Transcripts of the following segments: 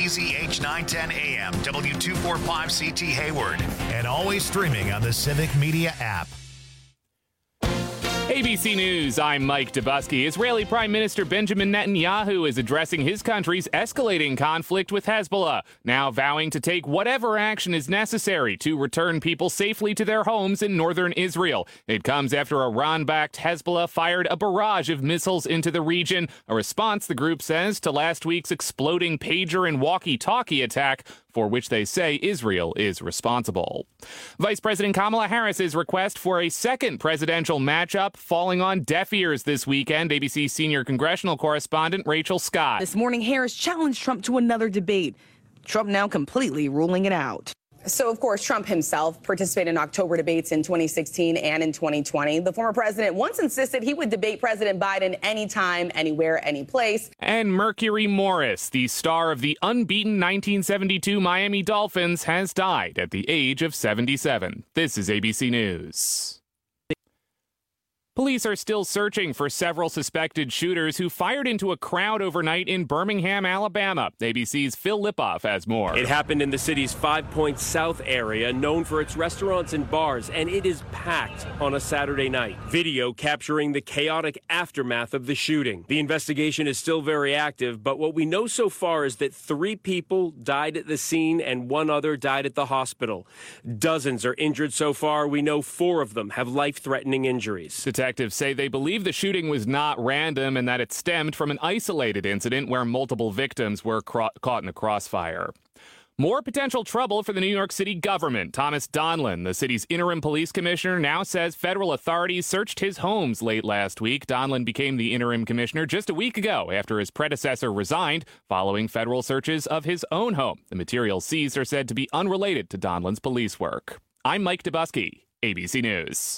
WBZH 910 AM, W245CT Hayward, and always streaming on the Civic Media app. ABC News, I'm Mike Dubusky. Israeli Prime Minister Benjamin Netanyahu is addressing his country's escalating conflict with Hezbollah, now vowing to take whatever action is necessary to return people safely to their homes in northern Israel. It comes after Iran-backed Hezbollah fired a barrage of missiles into the region, a response, the group says, to last week's exploding pager and walkie-talkie attack, for which they say Israel is responsible. Vice President Kamala Harris's request for a second presidential matchup falling on deaf ears this weekend. ABC senior congressional correspondent Rachel Scott. This morning, Harris challenged Trump to another debate. Trump now completely ruling it out. So, of course, Trump himself participated in October debates in 2016 and in 2020. The former president once insisted he would debate President Biden anytime, anywhere, any place. And Mercury Morris, the star of the unbeaten 1972 Miami Dolphins, has died at the age of 77. This is ABC News. Police are still searching for several suspected shooters who fired into a crowd overnight in Birmingham, Alabama. ABC's Phil Lipoff has more. It happened in the city's 5 Points South area, known for its restaurants and bars, and it is packed on a Saturday night. Video capturing the chaotic aftermath of the shooting. The investigation is still very active, but what we know so far is that 3 people died at the scene and 1 other died at the hospital. Dozens are injured so far. We know 4 of them have life-threatening injuries. Detectives say they believe the shooting was not random and that it stemmed from an isolated incident where multiple victims were caught in the crossfire. More potential trouble for the New York City government. Thomas Donlan, the city's interim police commissioner, now says federal authorities searched his homes late last week. Donlan became the interim commissioner just a week ago after his predecessor resigned following federal searches of his own home. The materials seized are said to be unrelated to Donlan's police work. I'm Mike Dubusky, ABC News.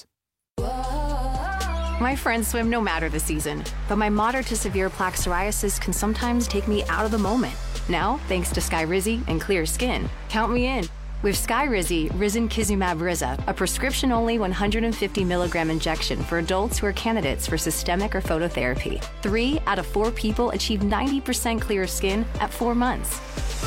My friends swim no matter the season, but my moderate to severe plaque psoriasis can sometimes take me out of the moment. Now, thanks to Skyrizi and clear skin, count me in. With Skyrizi, Risankizumab Riza, a prescription-only 150 milligram injection for adults who are candidates for systemic or phototherapy. 3 out of 4 people achieve 90% clear skin at 4 months.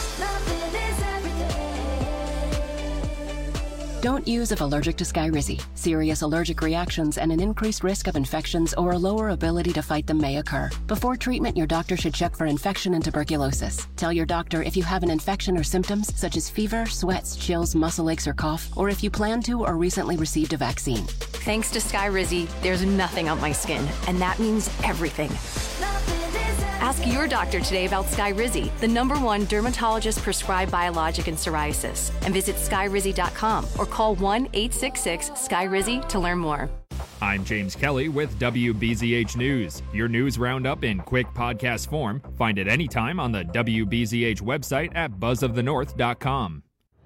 Don't use if allergic to Skyrizi. Serious allergic reactions and an increased risk of infections or a lower ability to fight them may occur. Before treatment, your doctor should check for infection and tuberculosis. Tell your doctor if you have an infection or symptoms such as fever, sweats, chills, muscle aches, or cough, or if you plan to or recently received a vaccine. Thanks to Skyrizi, there's nothing on my skin, and that means everything. Ask your doctor today about Skyrizi, the #1 dermatologist-prescribed biologic in psoriasis, and visit skyrizi.com or call 1-866-SKYRIZI to learn more. I'm James Kelly with WBZH News, your news roundup in quick podcast form. Find it anytime on the WBZH website at buzzofthenorth.com.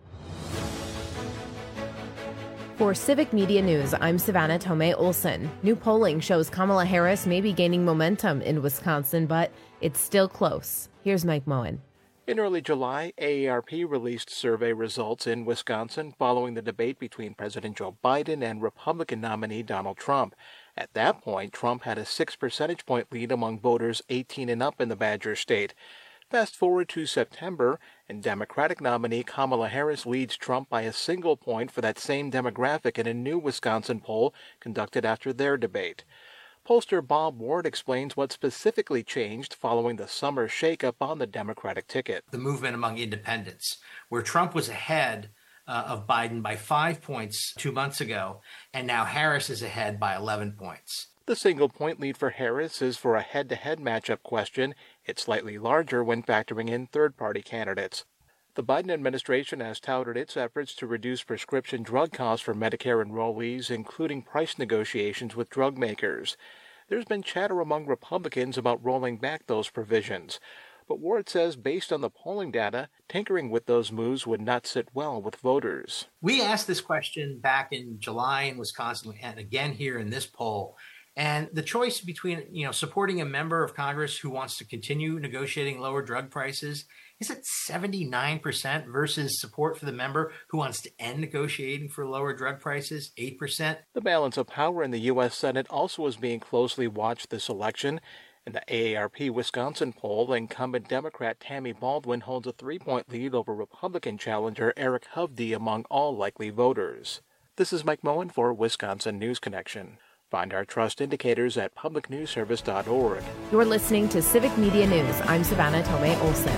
For Civic Media News, I'm Savannah Tomei Olson. New polling shows Kamala Harris may be gaining momentum in Wisconsin, but it's still close. Here's Mike Moen. In early July, AARP released survey results in Wisconsin following the debate between President Joe Biden and Republican nominee Donald Trump. At that point, Trump had a 6 percentage point lead among voters 18 and up in the Badger State. Fast forward to September, and Democratic nominee Kamala Harris leads Trump by a single point for that same demographic in a new Wisconsin poll conducted after their debate. Pollster Bob Ward explains what specifically changed following the summer shakeup on the Democratic ticket. The movement among independents, where Trump was ahead of Biden by 5 points 2 months ago, and now Harris is ahead by 11 points. The single-point lead for Harris is for a head-to-head matchup question. It's slightly larger when factoring in third-party candidates. The Biden administration has touted its efforts to reduce prescription drug costs for Medicare enrollees, including price negotiations with drug makers. There's been chatter among Republicans about rolling back those provisions. But Ward says based on the polling data, tinkering with those moves would not sit well with voters. We asked this question back in July in Wisconsin and again here in this poll. And the choice between, supporting a member of Congress who wants to continue negotiating lower drug prices is at 79% versus support for the member who wants to end negotiating for lower drug prices, 8%. The balance of power in the U.S. Senate also is being closely watched this election. In the AARP Wisconsin poll, incumbent Democrat Tammy Baldwin holds a 3-point lead over Republican challenger Eric Hovde among all likely voters. This is Mike Moen for Wisconsin News Connection. Find our trust indicators at publicnewsservice.org. You're listening to Civic Media News. I'm Savannah Tomei Olson.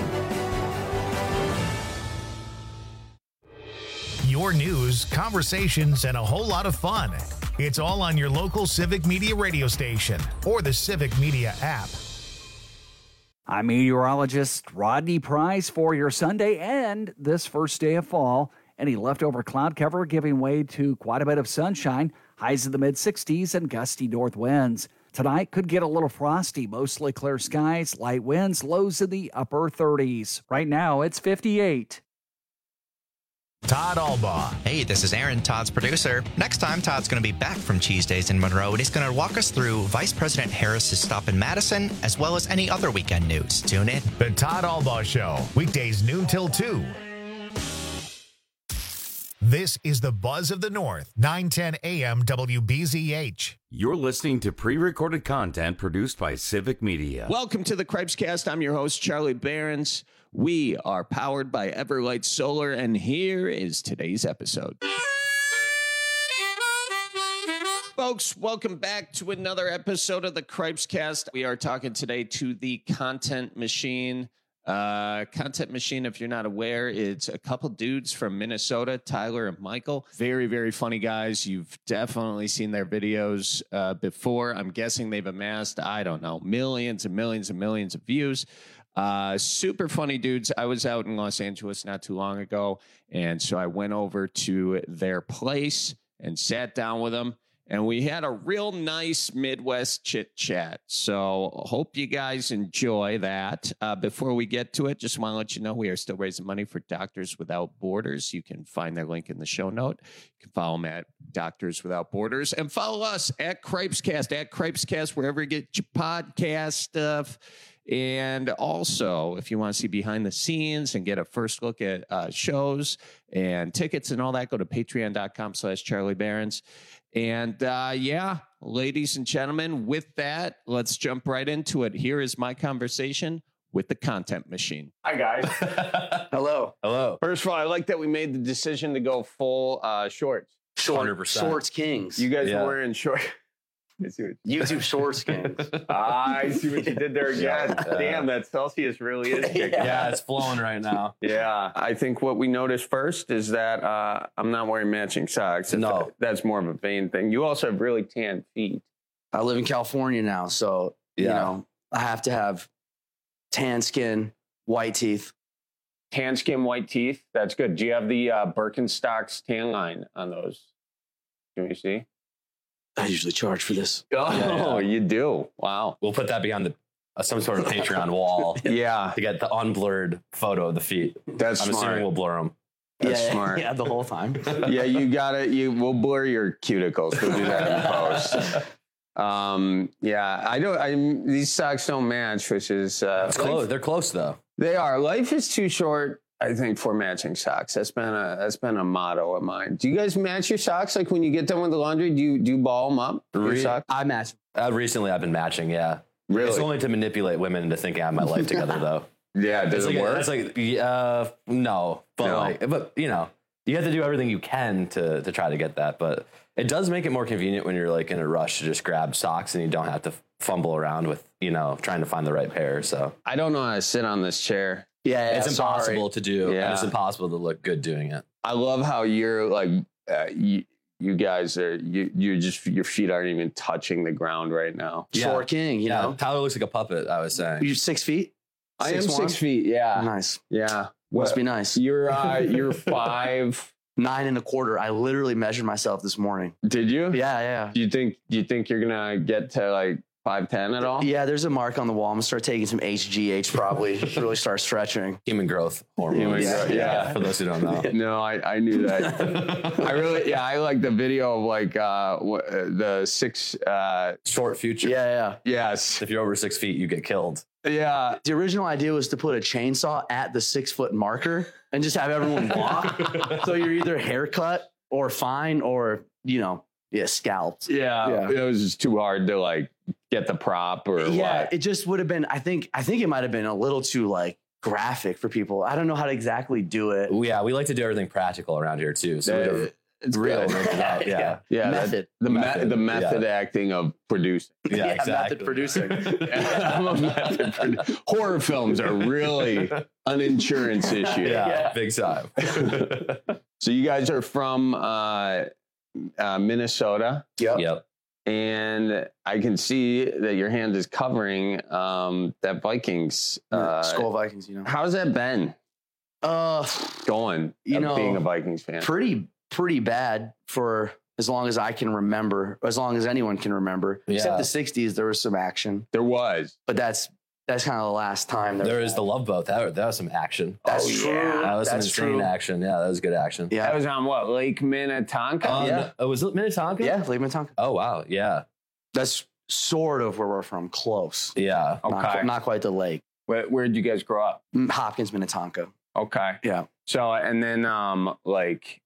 Your news, conversations, and a whole lot of fun. It's all on your local Civic Media radio station or the Civic Media app. I'm meteorologist Rodney Price for your Sunday and this first day of fall. Any leftover cloud cover giving way to quite a bit of sunshine, highs in the mid-60s and gusty north winds. Tonight could get a little frosty, mostly clear skies, light winds, lows in the upper 30s. Right now, it's 58. Todd Albaugh. Hey, this is Aaron, Todd's producer. Next time, Todd's going to be back from Cheese Days in Monroe, and he's going to walk us through Vice President Harris's stop in Madison, as well as any other weekend news. Tune in. The Todd Albaugh Show, weekdays noon till 2. This is the Buzz of the North, 910 AM WBZH. You're listening to pre-recorded content produced by Civic Media. Welcome to the Cripescast. I'm your host, Charlie Behrens. We are powered by Everlight Solar, and here is today's episode. Folks, welcome back to another episode of the Cripescast. We are talking today to the Content Machine. Content Machine, if you're not aware, it's a couple dudes from Minnesota, Tyler and Michael. Very, very funny guys. You've definitely seen their videos before. I'm guessing they've amassed, I don't know, millions and millions and millions of views. Super funny dudes. I was out in Los Angeles not too long ago, and so I went over to their place and sat down with them, and we had a real nice Midwest chit chat. So hope you guys enjoy that. Before we get to it, just want to let you know we are still raising money for Doctors Without Borders. You can find their link in the show note. You can follow them at Doctors Without Borders, and follow us at Cripescast, wherever you get your podcast stuff. And also, if you want to see behind the scenes and get a first look at shows and tickets and all that, go to patreon.com/Charlie Behrens. And yeah, ladies and gentlemen, with that, let's jump right into it. Here is my conversation with the Content Machine. Hi, guys. Hello. Hello. First of all, I like that we made the decision to go full shorts. 100%. Shorts Kings. You guys are wearing shorts. YouTube Shorts Kings. I see what you did there again. Damn, that Celsius really is kicking. Yeah, it's flowing right now. Yeah, I think what we noticed first is that I'm not wearing matching socks. No. That's more of a vain thing. You also have really tan feet. I live in California now, so, you know, I have to have tan skin, white teeth. Tan skin, white teeth. That's good. Do you have the Birkenstocks tan line on those? Can we see? I usually charge for this. Oh, you do? Wow. We'll put that behind some sort of Patreon wall. Yeah. To get the unblurred photo of the feet. That's I'm smart. assuming we'll blur them. That's smart. Yeah, the whole time. Yeah, you got it. We'll blur your cuticles. We'll do that in post. Yeah, these socks don't match, which is it's close. They're close though. They are. Life is too short, I think, for matching socks. That's been a motto of mine. Do you guys match your socks? Like when you get done with the laundry, do you ball them up? I match. Recently, I've been matching. Yeah, really. It's only to manipulate women into thinking I have my life together, though. Yeah, does it work? It's like no, but you know, you have to do everything you can to try to get that. But it does make it more convenient when you're like in a rush to just grab socks and you don't have to fumble around with trying to find the right pair. So I don't know how to sit on this chair. Yeah, it's impossible to do. Yeah. And it's impossible to look good doing it. I love how you're like, you guys are, you're just, your feet aren't even touching the ground right now. Short king, you know. Tyler looks like a puppet, I was saying. You're 6 feet? I am 6 feet, yeah. Nice. Yeah. Must be nice. You're 5'9 1/4. I literally measured myself this morning. Did you? Yeah. Do you think you're gonna get to like 5'10" at all? Yeah, there's a mark on the wall. I'm gonna start taking some HGH probably. Really start stretching. Human growth hormones. Yeah. For those who don't know. No, I knew that. I like the video of like the 6 short future. Yeah. Yes. If you're over 6 feet, you get killed. Yeah. The original idea was to put a chainsaw at the 6 foot marker and just have everyone walk. So you're either haircut or fine or, scalped. Yeah. It was just too hard to like get the prop or what? It just would have been. I think it might have been a little too like graphic for people. I don't know how to exactly do it. Yeah, we like to do everything practical around here too. So it's real. Yeah. Method. The method acting of producing. Yeah, exactly. Method producing. I'm a method horror films are really an insurance issue. Yeah, big time. So you guys are from Minnesota. Yep. And I can see that your hand is covering that Vikings. Skol Vikings, How's that been? Going, being a Vikings fan. Pretty bad for as long as I can remember, as long as anyone can remember. Except the 60s, there was some action. There was. But that's kind of the last time. There was the Love Boat. That was some action. That's true. That was some insane action. Yeah, that was good action. Yeah. That was on what? Lake Minnetonka? Was it Minnetonka? Yeah, Lake Minnetonka. Oh, wow. Yeah. That's sort of where we're from. Close. Yeah. Okay. Not quite the lake. Where did you guys grow up? Hopkins, Minnetonka. Okay. Yeah. So, and then like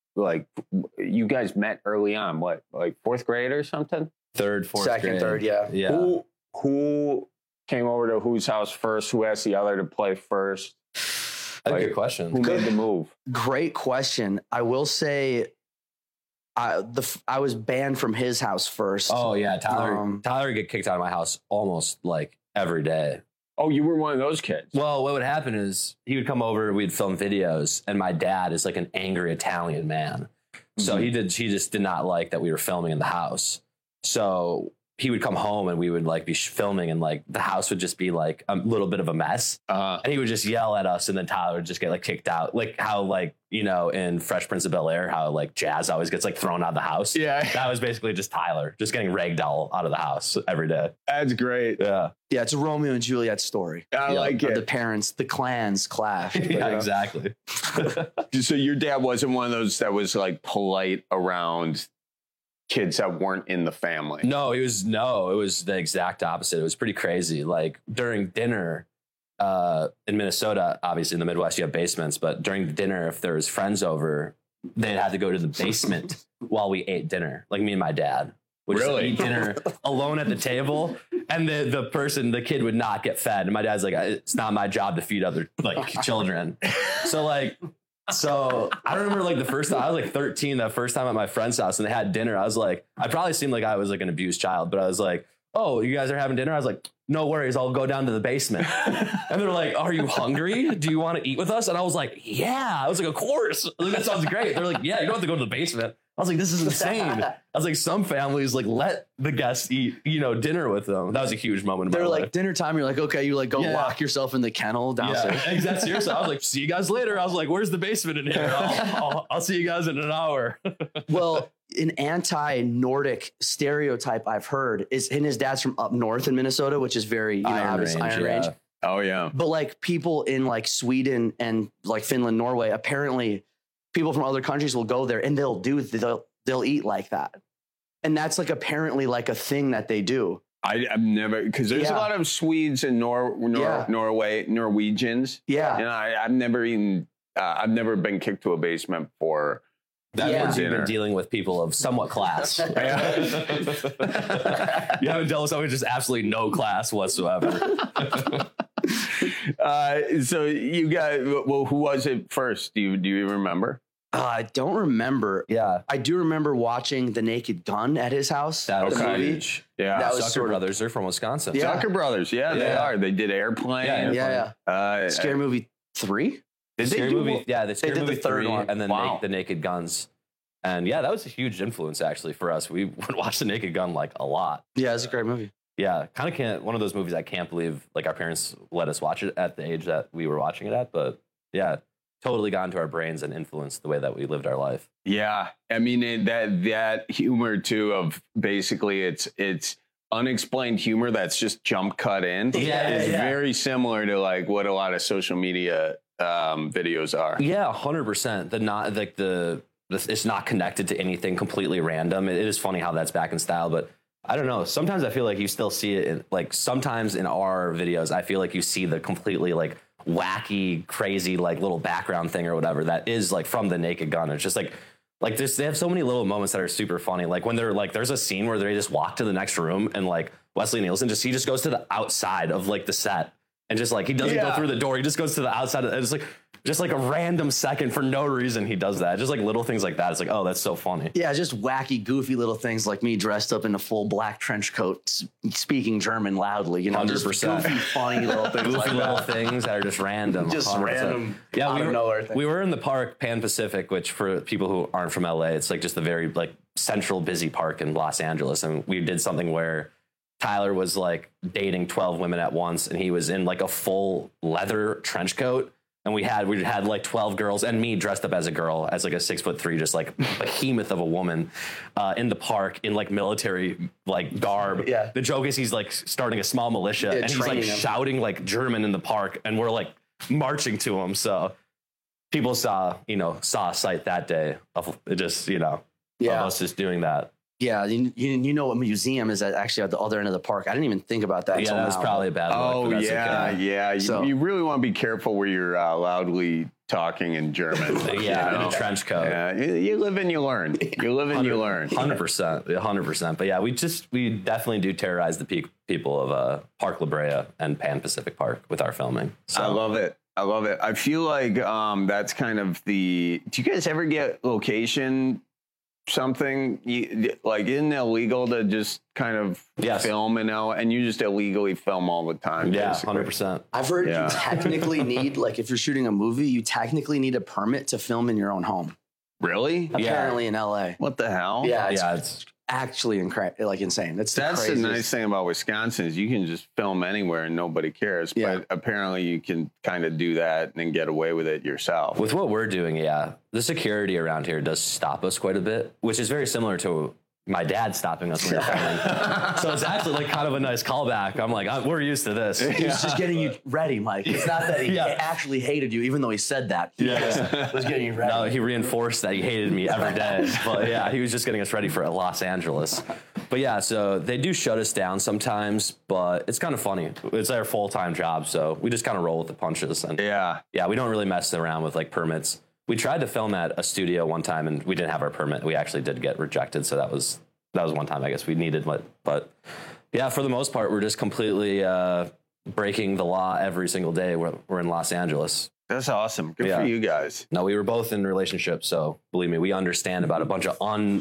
you guys met early on, what, like fourth grade or something? Third, fourth Second, grade. third, yeah. Yeah. Who came over to whose house first? Who asked the other to play first? That's a good question. Who made the move? Great question. I will say I was banned from his house first. Oh, yeah. Tyler would get kicked out of my house almost like every day. Oh, you were one of those kids. Well, what would happen is he would come over, we'd film videos, and my dad is like an angry Italian man. So he just did not like that we were filming in the house. So he would come home and we would like be filming and like the house would just be like a little bit of a mess. And he would just yell at us and then Tyler would just get like kicked out. Like how like, in Fresh Prince of Bel-Air, how like Jazz always gets like thrown out of the house. Yeah. That was basically just Tyler just getting ragdoll out of the house every day. That's great. Yeah. Yeah, it's a Romeo and Juliet story. I like it. The parents, the clans clash. Yeah, exactly. So your dad wasn't one of those that was like polite around kids that weren't in the family. No, it was the exact opposite. It was pretty crazy. Like during dinner in Minnesota, obviously in the Midwest, you have basements, but during the dinner, if there was friends over, they'd have to go to the basement while we ate dinner. Like me and my dad would just eat dinner alone at the table. And the kid would not get fed. And my dad's like, it's not my job to feed other like children. So I remember like the first time I was like 13, that first time at my friend's house and they had dinner. I was like, I probably seemed like I was like an abused child, but I was like, oh, you guys are having dinner? I was like, no worries. I'll go down to the basement. And they're like, are you hungry? Do you want to eat with us? And I was like, yeah. I was like, of course. Like, that sounds great. They're like, yeah, you don't have to go to the basement. I was like, this is insane. I was like, some families like let the guests eat, dinner with them. That was a huge moment. They're like life. dinner time. You're like, okay, you like go lock yourself in the kennel downstairs. Yeah, exactly. Seriously, I was like, see you guys later. I was like, where's the basement in here? I'll see you guys in an hour. Well, an anti-Nordic stereotype I've heard is, and his dad's from up north in Minnesota, which is very, Iron Range. Oh yeah. But like people in like Sweden and like Finland, Norway, apparently people from other countries will go there and they'll eat like that. And that's like apparently like a thing that they do. I've never, because there's a lot of Swedes and Norwegians. Yeah. And I've never eaten, I've never been kicked to a basement for that means you've been dealing with people of somewhat class. You haven't dealt with someone with just absolutely no class whatsoever. So you got, well, who was it first? Do you remember? I don't remember. Yeah. I do remember watching The Naked Gun at his house. That was movie. Yeah. That was Zucker Brothers. They're from Wisconsin. Yeah. Zucker Brothers. Yeah, they are. They did Airplane. Yeah. Scary Movie 3? Did Scary Movie? Yeah, the Scary Movie the third 3 one. and then The Naked Guns. And yeah, that was a huge influence actually for us. We would watch The Naked Gun like a lot. Yeah, it's a great movie. Yeah, kind of can't, one of those movies I can't believe like our parents let us watch it at the age that we were watching it at. But yeah, totally got into our brains and influenced the way that we lived our life. Yeah, I mean that humor too of basically it's unexplained humor that's just jump cut in. It's very similar to like what a lot of social media videos are. Yeah, 100%. It's not connected to anything completely random. It is funny how that's back in style, but I don't know. Sometimes I feel like you still see it sometimes in our videos, I feel like you see the completely like wacky, crazy, like little background thing or whatever that is like from The Naked Gun. It's just like they have so many little moments that are super funny. Like when they're like, there's a scene where they just walk to the next room and like Wesley Nielsen, he just goes to the outside of like the set and just like, he doesn't go through the door. He just goes to the outside. It's like, just like a random second for no reason he does that. Just like little things like that. It's like, oh, that's so funny. Yeah, just wacky, goofy little things like me dressed up in a full black trench coat, speaking German loudly. 100%. Just goofy, funny little things. Goofy little things that are just random. Just 100%. random. Yeah, out of nowhere things. We were in the park Pan Pacific, which for people who aren't from LA, it's like just a very like central busy park in Los Angeles, and we did something where Tyler was like dating 12 women at once, and he was in like a full leather trench coat. And we had like 12 girls and me dressed up as a girl, as like a 6'3", just like behemoth of a woman in the park in like military like garb. Yeah. The joke is he's like starting a small militia and he's like shouting like German in the park, and we're like marching to him. So people saw a sight that day of just, of us just doing that. Yeah, you know what museum is actually at the other end of the park. I didn't even think about that. Yeah, that's probably a bad look. Oh, yeah. So, you really want to be careful where you're loudly talking in German. Yeah, in a trench coat. Yeah, you live and you learn. You live and you learn. 100%. But yeah, we definitely do terrorize the people of Park La Brea and Pan Pacific Park with our filming. So. I love it. I feel like that's kind of do you guys ever get location something like, isn't it illegal to just kind of film and you just illegally film all the time? Yeah, basically. 100%. I've heard you technically need, like, if you're shooting a movie, you technically need a permit to film in your own home. Really? Apparently in LA. What the hell? Yeah, it's actually insane. That's the nice thing about Wisconsin is you can just film anywhere and nobody cares. Yeah. But apparently you can kind of do that and then get away with it yourself. With what we're doing, the security around here does stop us quite a bit, which is very similar to my dad stopping us when we were filming. So it's actually like kind of a nice callback. I'm like, we're used to this. He's just getting you ready, Mike. It's not that he actually hated you, even though he said that. He was getting you ready. No, he reinforced that he hated me every day. But yeah, he was just getting us ready for Los Angeles. But yeah, so they do shut us down sometimes, but it's kind of funny. It's our full-time job, so we just kind of roll with the punches. And yeah, we don't really mess around with like permits. We tried to film at a studio one time and we didn't have our permit. We actually did get rejected. So that was one time I guess we needed one. But yeah, for the most part, we're just completely breaking the law every single day. We're in Los Angeles. That's awesome. Good for you guys. No, we were both in relationships. So believe me, we understand about a bunch of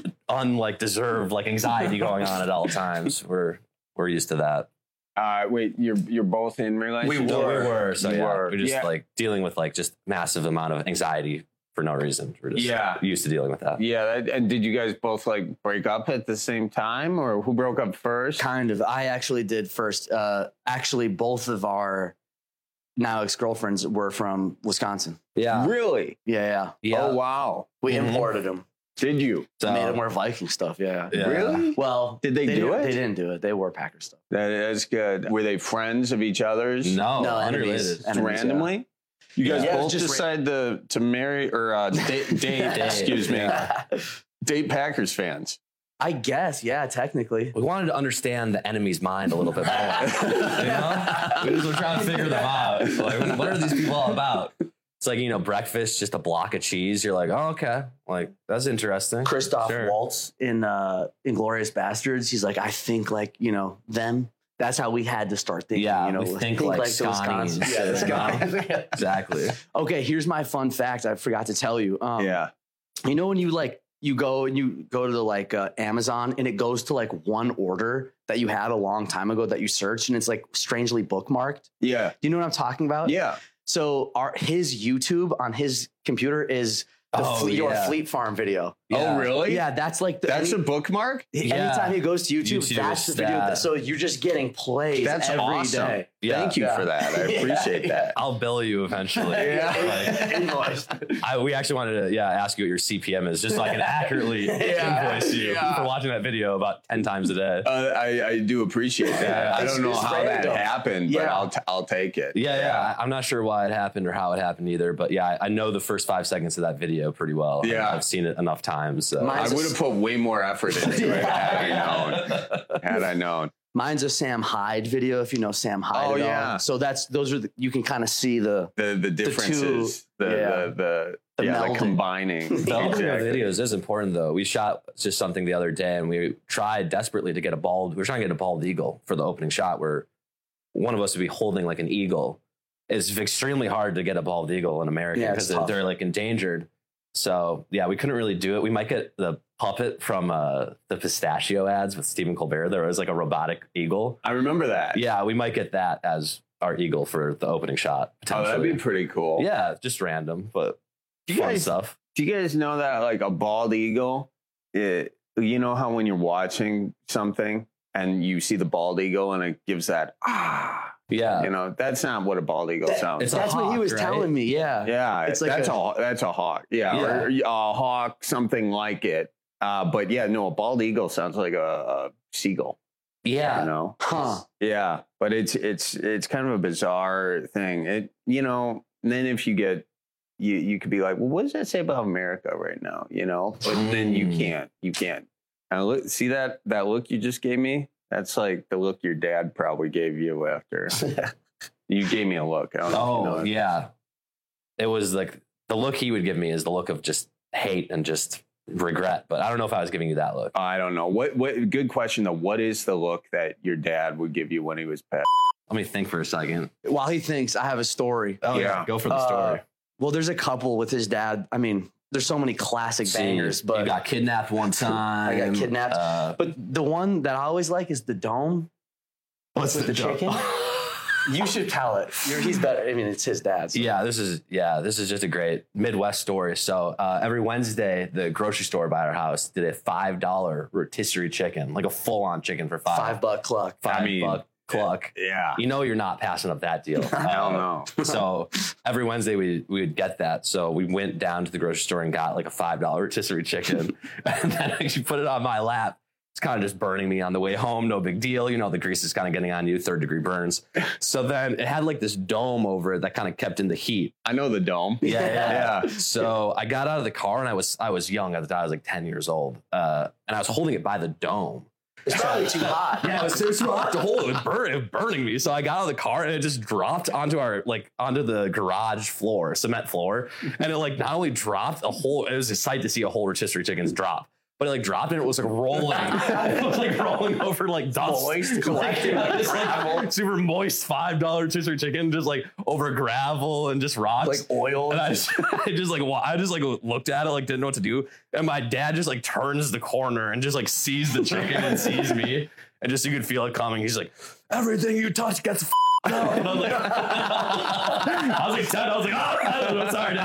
deserved like anxiety going on at all times. We're used to that. Wait, you're both in relationships? We were. So we're just like dealing with like just massive amount of anxiety for no reason. We're just used to dealing with that. Yeah. And did you guys both like break up at the same time, or who broke up first? Kind of. I actually did first. Actually, both of our now ex-girlfriends were from Wisconsin. Yeah. Really? Yeah. Oh, wow. We imported them. Did you? So made them wear Viking stuff. Yeah. Really? Well, did they do it? They didn't do it. They wore Packer stuff. That's good. Were they friends of each other's? No, unrelated. Randomly? Yeah. You guys both decided to marry or date excuse me, date Packers fans. I guess, yeah, technically. We wanted to understand the enemy's mind a little bit more. We're trying to figure them out. Like, what are these people all about? It's like, breakfast, just a block of cheese. You're like, oh, okay. Like, that's interesting. Christoph Waltz in Inglourious Bastards. He's like, I think like, them. That's how we had to start thinking. Yeah, we think like Wisconsin. Yeah, exactly. Okay, here's my fun fact. I forgot to tell you. You know when you go to the Amazon and it goes to like one order that you had a long time ago that you searched and it's like strangely bookmarked. Yeah. Do you know what I'm talking about? Yeah. So his YouTube on his computer is the Fleet Farm video. Yeah. Oh, really? Yeah, that's like that's a bookmark. Anytime he goes to YouTube that's the video. So you're just getting plays every day. Yeah. Thank you for that. I appreciate that. I'll bill you eventually. We actually wanted to ask you what your CPM is, just so I can accurately invoice you for watching that video about 10 times a day. I do appreciate that. I don't know how that happened, but I'll take it. Yeah. I'm not sure why it happened or how it happened either, but I know the first 5 seconds of that video pretty well. Yeah. I've seen it enough times. So. I would have put way more effort into it had I known. Mine's a Sam Hyde video, if you know Sam Hyde. Oh, yeah. So you can kind of see the differences, the combining. entertaining. The opening of videos is important, though. We shot just something the other day, and we tried desperately to get we were trying to get a bald eagle for the opening shot, where one of us would be holding like an eagle. It's extremely hard to get a bald eagle in America because they're like endangered. So yeah, we couldn't really do it. We might get the puppet from the pistachio ads with Stephen Colbert. There was like a robotic eagle. I remember that. Yeah, we might get that as our eagle for the opening shot. Oh, that'd be pretty cool. Yeah, just random, but fun stuff. Do you guys know that like a bald eagle, you know how when you're watching something and you see the bald eagle and it gives that, yeah, you know, that's not what a bald eagle sounds. That's what he was telling me. Yeah. Yeah. It's like that's a hawk. Yeah. Or a hawk, something like it. But yeah, no, a bald eagle sounds like a seagull. Yeah. You know? Huh. Yeah. But it's kind of a bizarre thing. And then if you get, you could be like, well, what does that say about America right now? You know, but then you can't. And look, see that look you just gave me? That's like the look your dad probably gave you after you gave me a look. I don't know if you know it. Yeah. It was like the look he would give me is the look of just hate and just regret, but I don't know if I was giving you that look. I don't know. What good question though. What is the look that your dad would give you when he was pet? Let me think for a second. While he thinks, I have a story. Oh yeah, go for the story. Well, there's a couple with his dad. I mean, there's so many classic bangers, but you got kidnapped one time. I got kidnapped. But the one that I always like is the dome. What's with the chicken? You should tell it. He's better. I mean, it's his dad's. So. Yeah, this is just a great Midwest story. So every Wednesday, the grocery store by our house did a $5 rotisserie chicken, like a full-on chicken for $5 cluck. $5 cluck. Yeah. You know you're not passing up that deal. Hell no. So every Wednesday we would get that. So we went down to the grocery store and got like a $5 rotisserie chicken. And then you put it on my lap. It's kind of just burning me on the way home. No big deal. You know, the grease is kind of getting on you, 3rd-degree burns. So then it had like this dome over it that kind of kept in the heat. I know the dome. Yeah. So I got out of the car and I was young at the time. I was like 10 years old. And I was holding it by the dome. It's probably too hot. Yeah, it was too hot to hold. It was burning me. So I got out of the car and it just dropped onto the garage floor, cement floor. And it like not only dropped it was a sight to see a whole rotisserie chicken's drop. But it like dropped and it was like rolling. It was like rolling over like dust. Moist, collecting. Like super moist $5 rotisserie chicken just like over gravel and just rocks. Like oil. And I just looked at it, like didn't know what to do. And my dad just like turns the corner and just like sees the chicken and sees me. And just you could feel it coming. He's like, everything you touch gets out. And I was like, I was like 10. I was like, I'm sorry,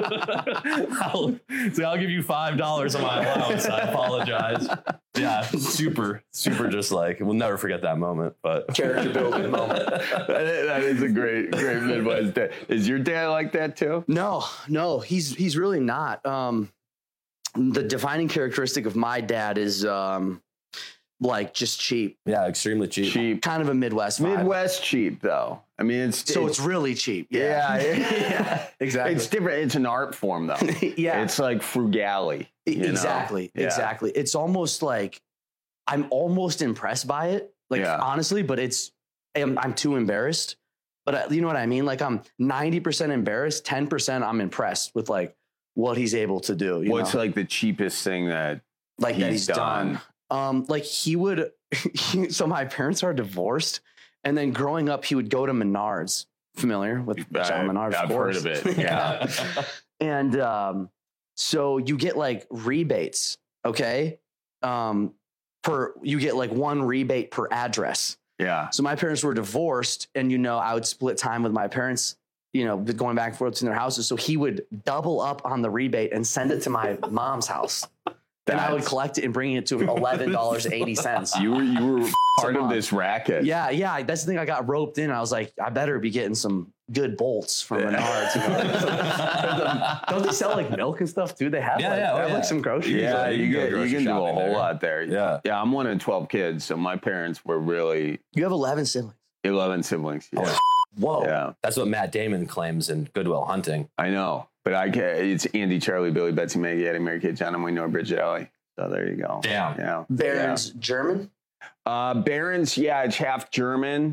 Dad. I'll give you $5 on my allowance. I apologize. Yeah, super just like, we'll never forget that moment. But character building moment. That is a great Midwest dad. Is your dad like that too? No, he's really not. The defining characteristic of my dad is like just cheap. Yeah, extremely cheap. Kind of a Midwest vibe. Midwest cheap though. I mean, it's really cheap. Yeah, exactly. It's different. It's an art form though. Yeah, it's like frugality. Exactly. It's almost like I'm almost impressed by it. Like honestly, but I'm too embarrassed. But you know what I mean? Like I'm 90% embarrassed, 10% I'm impressed with like what he's able to do. What's like the cheapest thing that he's done? Like he would. So my parents are divorced. And then growing up, he would go to Menards. Familiar with John Menard? I've heard of it. Yeah. And so you get like rebates, okay? You get like one rebate per address. Yeah. So my parents were divorced, and I would split time with my parents, going back and forth to their houses. So he would double up on the rebate and send it to my mom's house. And I would collect it and bring it to $11.80. You were part of this racket. Yeah. That's the thing. I got roped in. I was like, I better be getting some good bolts from Menards. Don't they sell like milk and stuff too? They have like some groceries. Yeah, you can do a whole lot there. Yeah. I'm one of 12 kids, so my parents were really. You have 11 siblings. 11 siblings. Yeah. Oh, whoa. Yeah. That's what Matt Damon claims in Good Will Hunting. I know. But it's Andy, Charlie, Billy, Betsy, Maggie, Eddie, Mary Kate, John, Emily, Nora, Bridget, Ellie. So there you go. Damn. Yeah. Baron's German? Baron's, it's half German.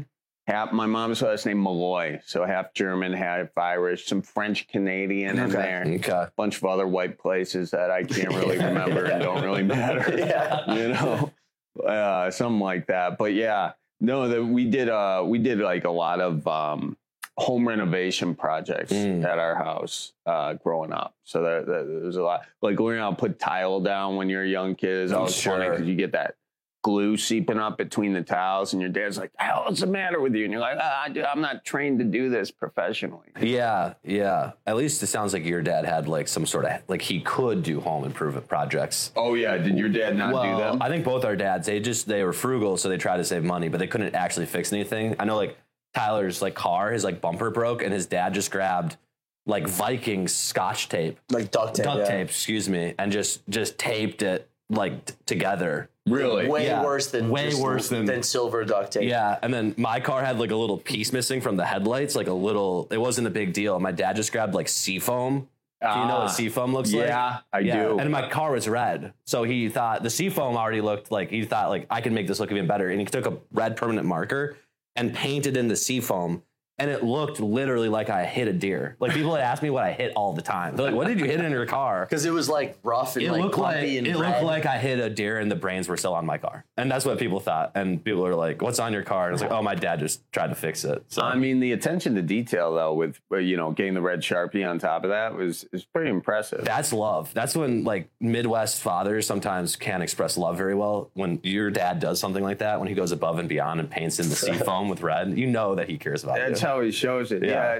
My mom's last name Malloy, so half German, half Irish, some French Canadian in there. Okay. A bunch of other white places that I can't really remember and don't really matter. You know, something like that. But yeah, no, we did like a lot of home renovation projects at our house growing up. So there was a lot, like learning how to put tile down when you're a young kid is always funny because you get that glue seeping up between the tiles and your dad's like, what's the matter with you? And you're like, I'm not trained to do this professionally. Yeah. At least it sounds like your dad had like some sort of, like he could do home improvement projects. Oh yeah. Did your dad not do them? I think both our dads, they were frugal, so they tried to save money, but they couldn't actually fix anything. I know like Tyler's like car, his like bumper broke and his dad just grabbed like Viking Scotch tape. Like duct tape, excuse me, and just taped it like together. Really? Way worse than silver duct tape. Yeah, and then my car had like a little piece missing from the headlights, like it wasn't a big deal. My dad just grabbed like seafoam. Do you know what seafoam looks like? Yeah, I do. And my car was red. So he thought the seafoam already looked like, I can make this look even better. And he took a red permanent marker and painted in the seafoam. And it looked literally like I hit a deer. Like people had asked me what I hit all the time. They're like, "What did you hit in your car?" Because it was like rough and like bumpy and red. It looked like I hit a deer and the brains were still on my car. And that's what people thought. And people were like, "What's on your car?" And I was like, "Oh, my dad just tried to fix it." So I mean, the attention to detail though, with getting the red Sharpie on top of that is pretty impressive. That's love. That's when like Midwest fathers sometimes can't express love very well. When your dad does something like that, when he goes above and beyond and paints in the seafoam with red, you know that he cares about you. That's how he shows it. Yeah.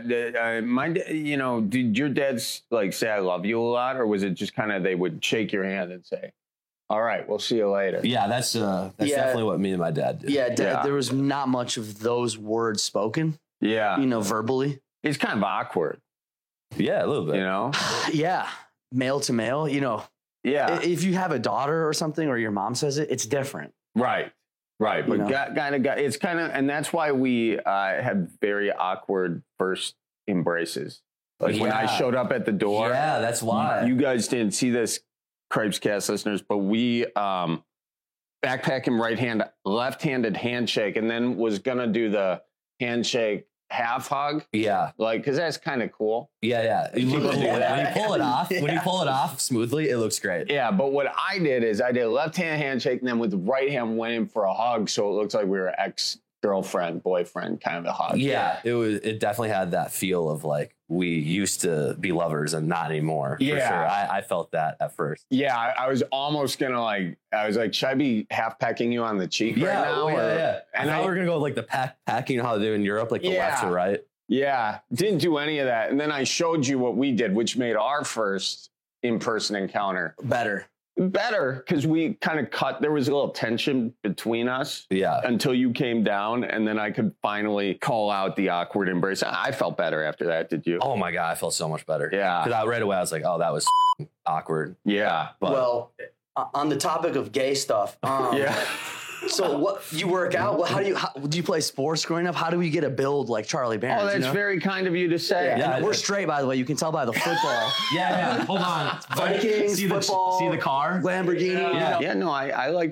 Did your dads like say I love you a lot, or was it just kind of they would shake your hand and say, "All right, we'll see you later"? Yeah, that's definitely what me and my dad did. Yeah, there was not much of those words spoken. Yeah, verbally. It's kind of awkward. Yeah, a little bit. Yeah, male to male. Yeah. If you have a daughter or something, or your mom says it, it's different. Right. But it's kind of, and that's why we had very awkward first embraces. Like when I showed up at the door. Yeah, that's why. You guys didn't see this, Cripescast listeners, but we backpack him left-handed handshake, and then was gonna do the handshake half hug. Yeah, like because that's kind of cool. Yeah. When you pull it off smoothly, it looks great. Yeah, but what I did is I did a left-hand handshake, and then with the right hand went in for a hug, so it looks like we were ex-girlfriend, boyfriend kind of a hug. Yeah, it definitely had that feel of like we used to be lovers and not anymore. Yeah, for sure. I felt that at first. Yeah, I was almost gonna I was like, should I be half pecking you on the cheek right now? Yeah. And now we're gonna go like the packing, how they do in Europe, like the left to right. Yeah, didn't do any of that. And then I showed you what we did, which made our first in-person encounter better because we kind of cut. There was a little tension between us. Yeah. Until you came down, and then I could finally call out the awkward embrace. I felt better after that. Did you? Oh my God, I felt so much better. Yeah. Because right away I was like, oh, that was awkward. Yeah. But, well, on the topic of gay stuff. Yeah. So what you work out? How do you play sports growing up? How do we get a build like Charlie Barnes? Oh, that's very kind of you to say. Yeah, we're straight, by the way. You can tell by the football. Yeah. Hold on. Vikings, football. See the car? Lamborghini. Yeah. No, I like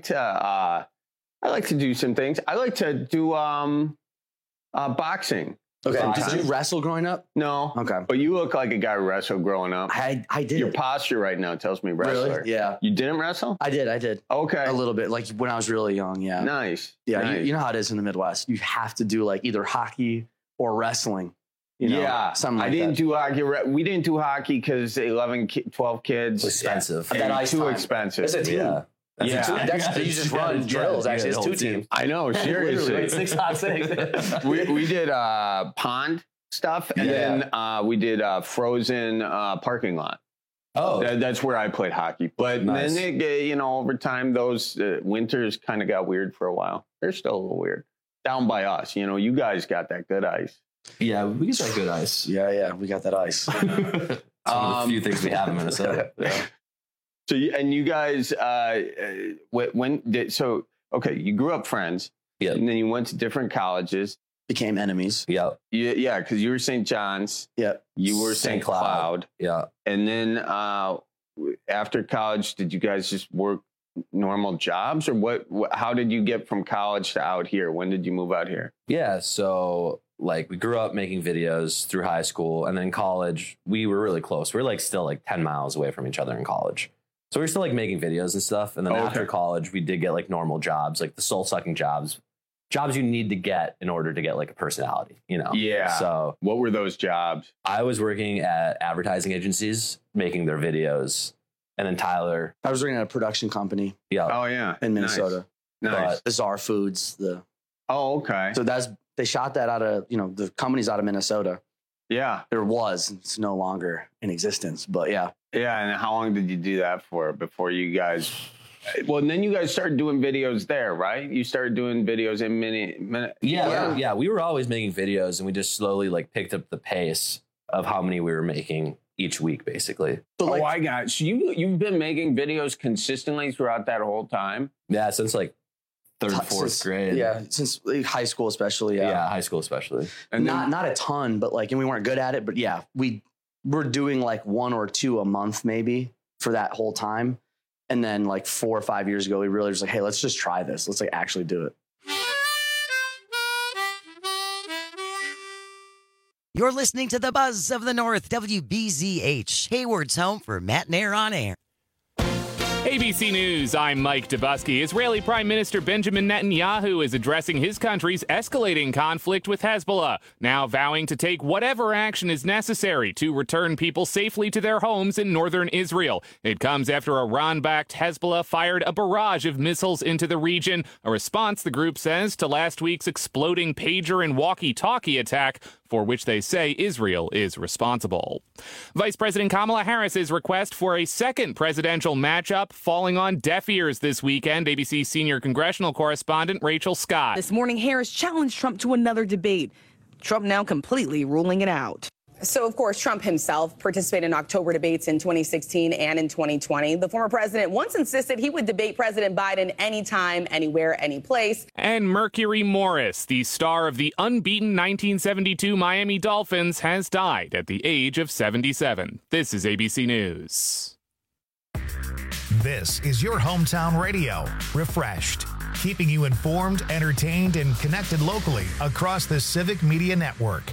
to do some things. I like to do boxing. Okay. Did you wrestle growing up? No. Okay. But you look like a guy who wrestled growing up. I did. Your posture right now tells me wrestler. Really? Yeah. You didn't wrestle? I did. Okay. A little bit, like when I was really young. Yeah. Nice. Yeah. Nice. You know how it is in the Midwest. You have to do like either hockey or wrestling. Something like I didn't that. do hockey. We didn't do hockey because 12 kids. It's expensive. Yeah. Too expensive. It's a team. Yeah. You just run drills. Actually, it's 2 teams. I know. Seriously. 6-on-6. we did pond stuff, and then we did frozen parking lot. Oh, that's where I played hockey. But then, over time, those winters kind of got weird for a while. They're still a little weird. Down by us, you guys got that good ice. Yeah, we got that good ice. Yeah, we got that ice. It's one of the few things we have in Minnesota. Yeah. So, you guys, you grew up friends. Yeah. And then you went to different colleges. Became enemies. Yeah. Yeah, because you were St. John's. Yeah. You were St. Cloud. Yeah. And then after college, did you guys just work normal jobs, or what? How did you get from college to out here? When did you move out here? Yeah, so like we grew up making videos through high school, and then in college we were really close. We were like still like 10 miles away from each other in college. So we were still like making videos and stuff. And then after college, we did get like normal jobs, like the soul sucking jobs you need to get in order to get like a personality, you know? Yeah. So what were those jobs? I was working at advertising agencies making their videos. And then Tyler. I was working at a production company. Yeah. Oh yeah. In Minnesota. Nice. Bizarre Foods. Oh, okay. So they shot that out of, the company's out of Minnesota. Yeah. There was. It's no longer in existence, but yeah. Yeah, and how long did you do that for before you guys... Well, and then you guys started doing videos there, right? You started doing videos in Yeah. We were always making videos, and we just slowly like picked up the pace of how many we were making each week, basically. But I got it. So you've been making videos consistently throughout that whole time? Yeah, since like third, fourth grade. Yeah, since high school especially. Yeah, high school especially. And not a ton, but and we weren't good at it. But yeah, we were doing like 1 or 2 a month maybe for that whole time. And then like 4 or 5 years ago, we really was like, hey, let's just try this. Let's like actually do it. You're listening to the Buzz of the North, WBZH, Hayward's home for Matt and Air on Air. ABC News, I'm Mike Dubusky. Israeli Prime Minister Benjamin Netanyahu is addressing his country's escalating conflict with Hezbollah, now vowing to take whatever action is necessary to return people safely to their homes in northern Israel. It comes after Iran-backed Hezbollah fired a barrage of missiles into the region, a response, the group says, to last week's exploding pager and walkie-talkie attack, for which they say Israel is responsible. Vice President Kamala Harris's request for a second presidential matchup falling on deaf ears this weekend. ABC senior congressional correspondent Rachel Scott. This morning, Harris challenged Trump to another debate. Trump now completely ruling it out. So, of course, Trump himself participated in October debates in 2016 and in 2020. The former president once insisted he would debate President Biden anytime, anywhere, any place. And Mercury Morris, the star of the unbeaten 1972 Miami Dolphins, has died at the age of 77. This is ABC News. This is your hometown radio, Refreshed, keeping you informed, entertained, and connected locally across the Civic Media Network.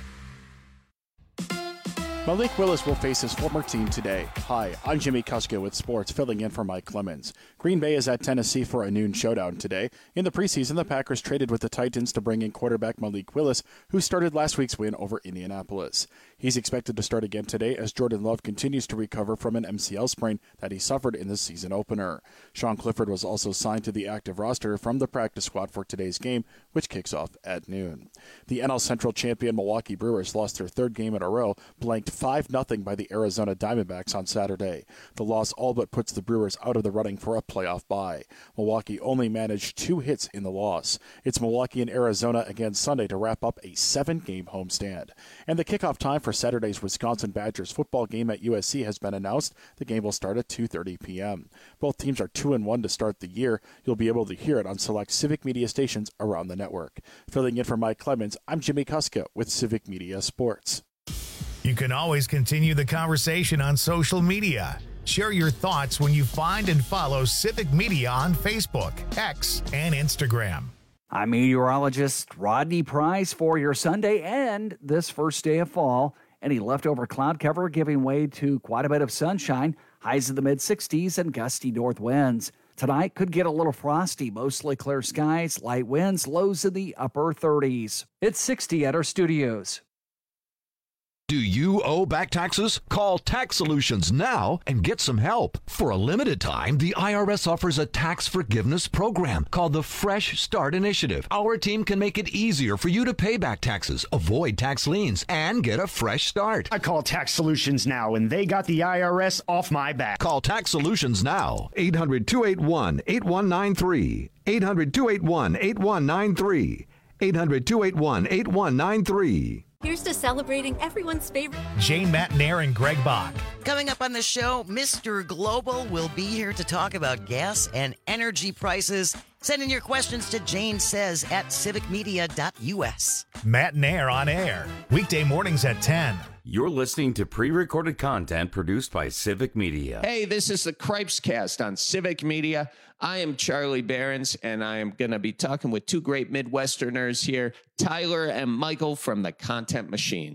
Malik Willis will face his former team today. Hi, I'm Jimmy Kuska with sports, filling in for Mike Clemens. Green Bay is at Tennessee for a noon showdown today. In the preseason, the Packers traded with the Titans to bring in quarterback Malik Willis, who started last week's win over Indianapolis. He's expected to start again today as Jordan Love continues to recover from an MCL sprain that he suffered in the season opener. Sean Clifford was also signed to the active roster from the practice squad for today's game, which kicks off at noon. The NL Central champion Milwaukee Brewers lost their third game in a row, blanked 5-0 by the Arizona Diamondbacks on Saturday. The loss all but puts the Brewers out of the running for a playoff bye. Milwaukee only managed 2 hits in the loss. It's Milwaukee and Arizona again Sunday to wrap up a 7-game homestand. And the kickoff time for Saturday's Wisconsin Badgers football game at USC has been announced. The game will start at 2:30 p.m. Both teams are 2-1 to start the year. You'll be able to hear it on select Civic Media stations around the network. Filling in for Mike Clemens, I'm Jimmy Kuska with Civic Media Sports. You can always continue the conversation on social media. Share your thoughts when you find and follow Civic Media on Facebook, X, and Instagram. I'm meteorologist Rodney Price for your Sunday and this first day of fall. Any leftover cloud cover giving way to quite a bit of sunshine, highs in the mid-60s and gusty north winds. Tonight could get a little frosty, mostly clear skies, light winds, lows in the upper 30s. It's 60 at our studios. Do you owe back taxes? Call Tax Solutions now and get some help. For a limited time, the IRS offers a tax forgiveness program called the Fresh Start Initiative. Our team can make it easier for you to pay back taxes, avoid tax liens, and get a fresh start. I call Tax Solutions now, and they got the IRS off my back. Call Tax Solutions now. 800-281-8193. 800-281-8193. 800-281-8193. Here's to celebrating everyone's favorite. Jane Matnair and Greg Bach. Coming up on the show, Mr. Global will be here to talk about gas and energy prices Send in your questions to Jane Says at civicmedia.us. Matt and Air on air, weekday mornings at 10. You're listening to pre-recorded content produced by Civic Media. Hey, this is the Cripes Cast on Civic Media. I am Charlie Behrens, and I am going to be talking with two great Midwesterners here, Tyler and Michael from the Content Machine.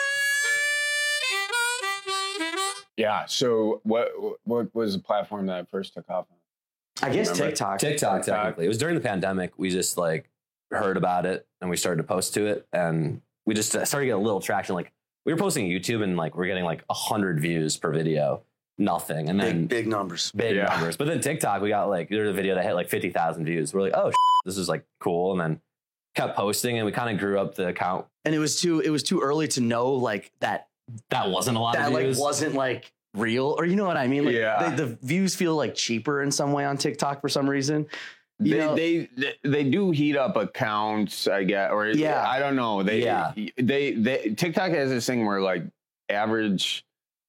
Yeah. So what was the platform that I first took off on? I guess TikTok. TikTok, technically. It was during the pandemic. We just like heard about it and we started to post to it, and we just started to get a little traction. Like we were posting YouTube and like we're getting like 100 views per video, nothing. And then big numbers. Big numbers. But then TikTok, we got like, there's a video that hit like 50,000 views. We're like, oh, this is like cool. And then kept posting and we kind of grew up the account. And it was too early to know like that wasn't a lot of views. views. That like wasn't like real, or you know what I mean? Like the views feel like cheaper in some way on TikTok for some reason. They do heat up accounts, I guess, or I don't know. They TikTok has this thing where like average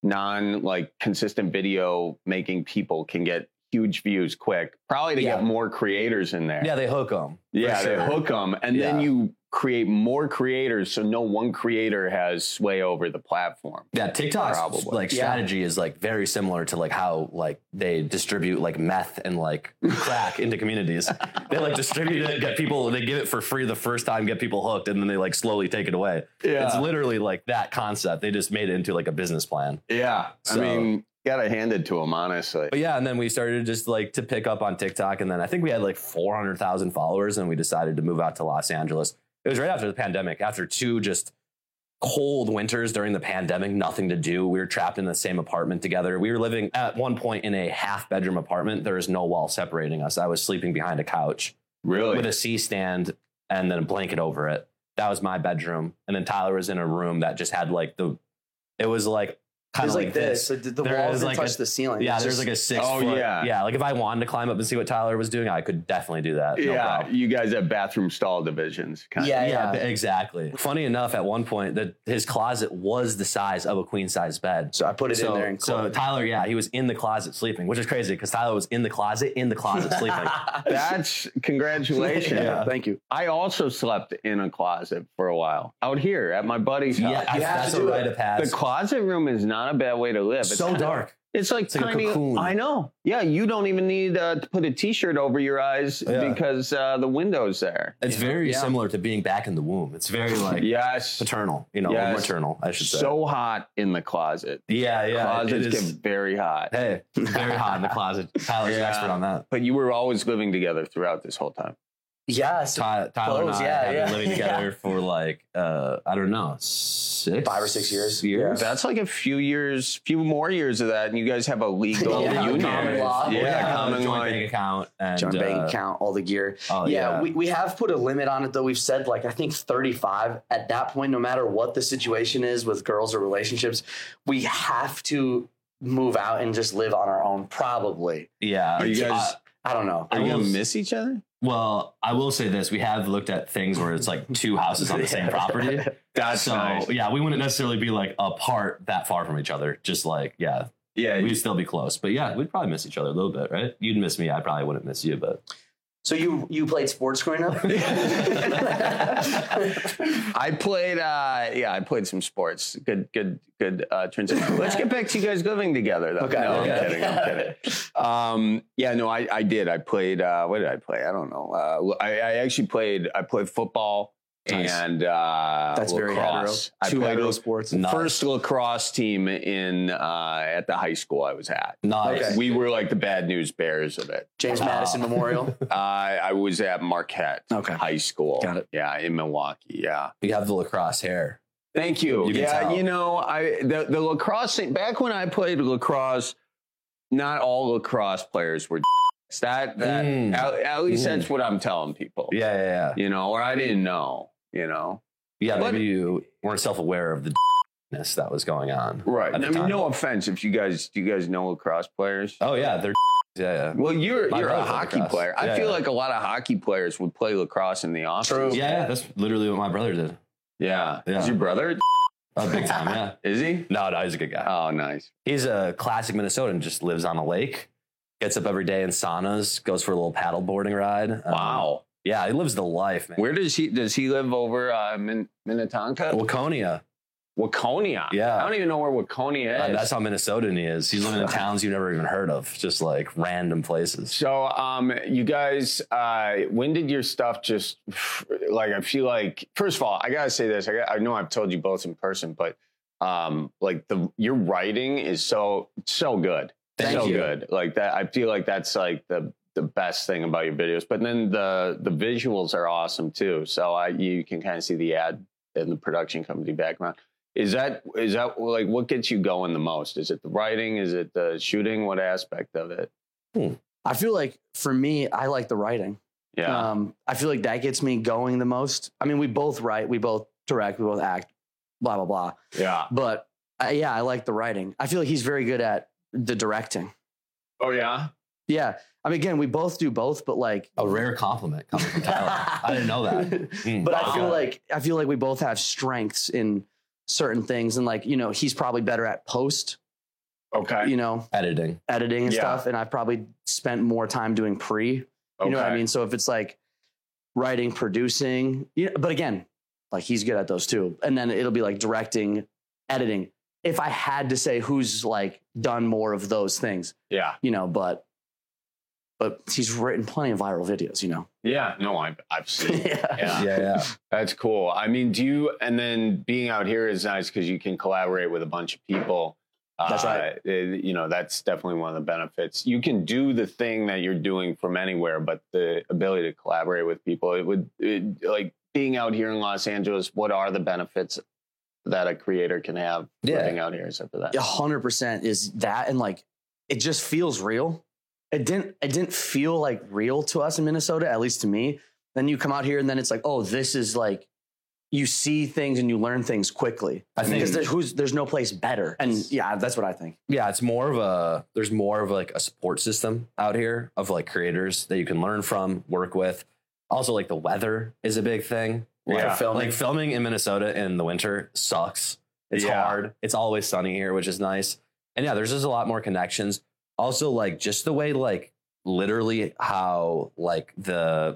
consistent video making people can get huge views quick, probably to get more creators in there. Yeah, they hook them. Yeah, they hook them, and then you create more creators, so no one creator has sway over the platform. Yeah, TikTok's strategy is like very similar to like how like they distribute like meth and like crack into communities. They like distribute it, get people, they give it for free the first time, get people hooked, and then they like slowly take it away. Yeah. It's literally like that concept. They just made it into like a business plan. Yeah, so, I mean, gotta hand it to them, honestly. But yeah, and then we started just like to pick up on TikTok, and then I think we had like 400,000 followers, and we decided to move out to Los Angeles. It was right after the pandemic, after 2 just cold winters during the pandemic, nothing to do. We were trapped in the same apartment together. We were living at one point in a half-bedroom apartment. There was no wall separating us. I was sleeping behind a couch. Really? With a C-stand and then a blanket over it. That was my bedroom. And then Tyler was in a room that just had like it was like kind of like this. So the walls didn't touch the ceiling. Yeah, there's like a 6 foot. Yeah, like if I wanted to climb up and see what Tyler was doing, I could definitely do that. No problem. You guys have bathroom stall divisions. Yeah, exactly. Funny enough, at one point, his closet was the size of a queen size bed. So I put it in there. So Tyler, he was in the closet sleeping, which is crazy because Tyler was in the closet sleeping. That's congratulations. Yeah, thank you. I also slept in a closet for a while out here at my buddy's house. Yeah, that's a rite of passage. The closet room is not a bad way to live. It's so dark. It's like tiny. A cocoon. I know. Yeah, you don't even need to put a T-shirt over your eyes because the window's there. It's very similar to being back in the womb. It's very like paternal, or maternal, I should say. So hot in the closet. Yeah. Closets get very hot. Hey, very hot in the closet. Tyler's an expert on that. But you were always living together throughout this whole time. Yes. Tyler and I have been living together for like, I don't know, 5 or 6 years. Yeah. That's like a few more years of that. And you guys have a legal union. Common law. Common law. Joint bank account. And, joint bank account, all the gear. We have put a limit on it though. We've said like, I think 35 at that point, no matter what the situation is with girls or relationships, we have to move out and just live on our own probably. Yeah. Are you guys, I don't know. Are you going to miss each other? Well, I will say this. We have looked at things where it's like 2 houses on the same property. That's nice. Yeah, we wouldn't necessarily be like apart that far from each other. Just like, we'd still be close. But yeah, we'd probably miss each other a little bit, right? You'd miss me. I probably wouldn't miss you, but... So you played sports growing up? I played some sports. Good transition. Let's get back to you guys living together though. Okay. No, I'm kidding. I did. I played, what did I play? I don't know. I played football. Nice. And that's lacrosse. Very hetero. I played hetero sports. First lacrosse team in at the high school I was at. Nice. Okay. We were like the Bad News Bears of it. James Madison Memorial. I was at Marquette High School. Got it. Yeah, in Milwaukee. Yeah. You have the lacrosse hair. Thank you. You can tell. The lacrosse thing, back when I played lacrosse, not all lacrosse players were. At least that's what I'm telling people. Yeah. Or I didn't know. Yeah, maybe you weren't self-aware of the ness that was going on. Right. I mean, no offense if do you guys know lacrosse players? Oh yeah, they're yeah. Well, you're a hockey player. I feel like a lot of hockey players would play lacrosse in the office. True. Yeah, that's literally what my brother did. Yeah. Is your brother? Big time, yeah. Is he? No, he's a good guy. Oh, nice. He's a classic Minnesotan, just lives on a lake. Gets up every day in saunas, goes for a little paddle boarding ride. Wow. Yeah, he lives the life, man. Where does he live over Minnetonka? Waconia. Waconia? Yeah. I don't even know where Waconia is. That's how Minnesotan he is. He's living in towns you've never even heard of, just like random places. So, you guys, when did your stuff just, like, I feel like, first of all, I gotta say this. I know I've told you both in person, but like your writing is so good. Thank you. Good. Like that, I feel like that's like the best thing about your videos. But then the visuals are awesome too. So you can kind of see the ad and the production company background. Is that like what gets you going the most? Is it the writing? Is it the shooting? What aspect of it? I feel like for me, I like the writing. Yeah. I feel like that gets me going the most. I mean, we both write, we both direct, we both act, blah, blah, blah. Yeah. But I like the writing. I feel like he's very good at the directing. Oh, yeah? Yeah. I mean, again, we both do both, but like a rare compliment coming from Tyler. I didn't know that. But I feel like we both have strengths in certain things. And like, he's probably better at post. Okay. Editing and stuff. And I've probably spent more time doing pre. You know what I mean? So if it's like writing, producing, but again, like he's good at those too. And then it'll be like directing, editing. If I had to say who's like done more of those things, but he's written plenty of viral videos, Yeah, no, I've seen it. Yeah. That's cool. I mean, and then being out here is nice because you can collaborate with a bunch of people. That's right. That's definitely one of the benefits. You can do the thing that you're doing from anywhere, but the ability to collaborate with people, like being out here in Los Angeles, what are the benefits that a creator can have living out here except for that? 100% is that. And like, it just feels real. It didn't feel like real to us in Minnesota, at least to me. Then you come out here and then it's like, oh, this is like, you see things and you learn things quickly. I think because there's no place better. And yeah, that's what I think. Yeah, there's more of like a support system out here of like creators that you can learn from, work with. Also like the weather is a big thing. Filming in Minnesota in the winter sucks. It's hard. It's always sunny here, which is nice. And yeah, there's just a lot more connections. Also, like just the way, like literally how like the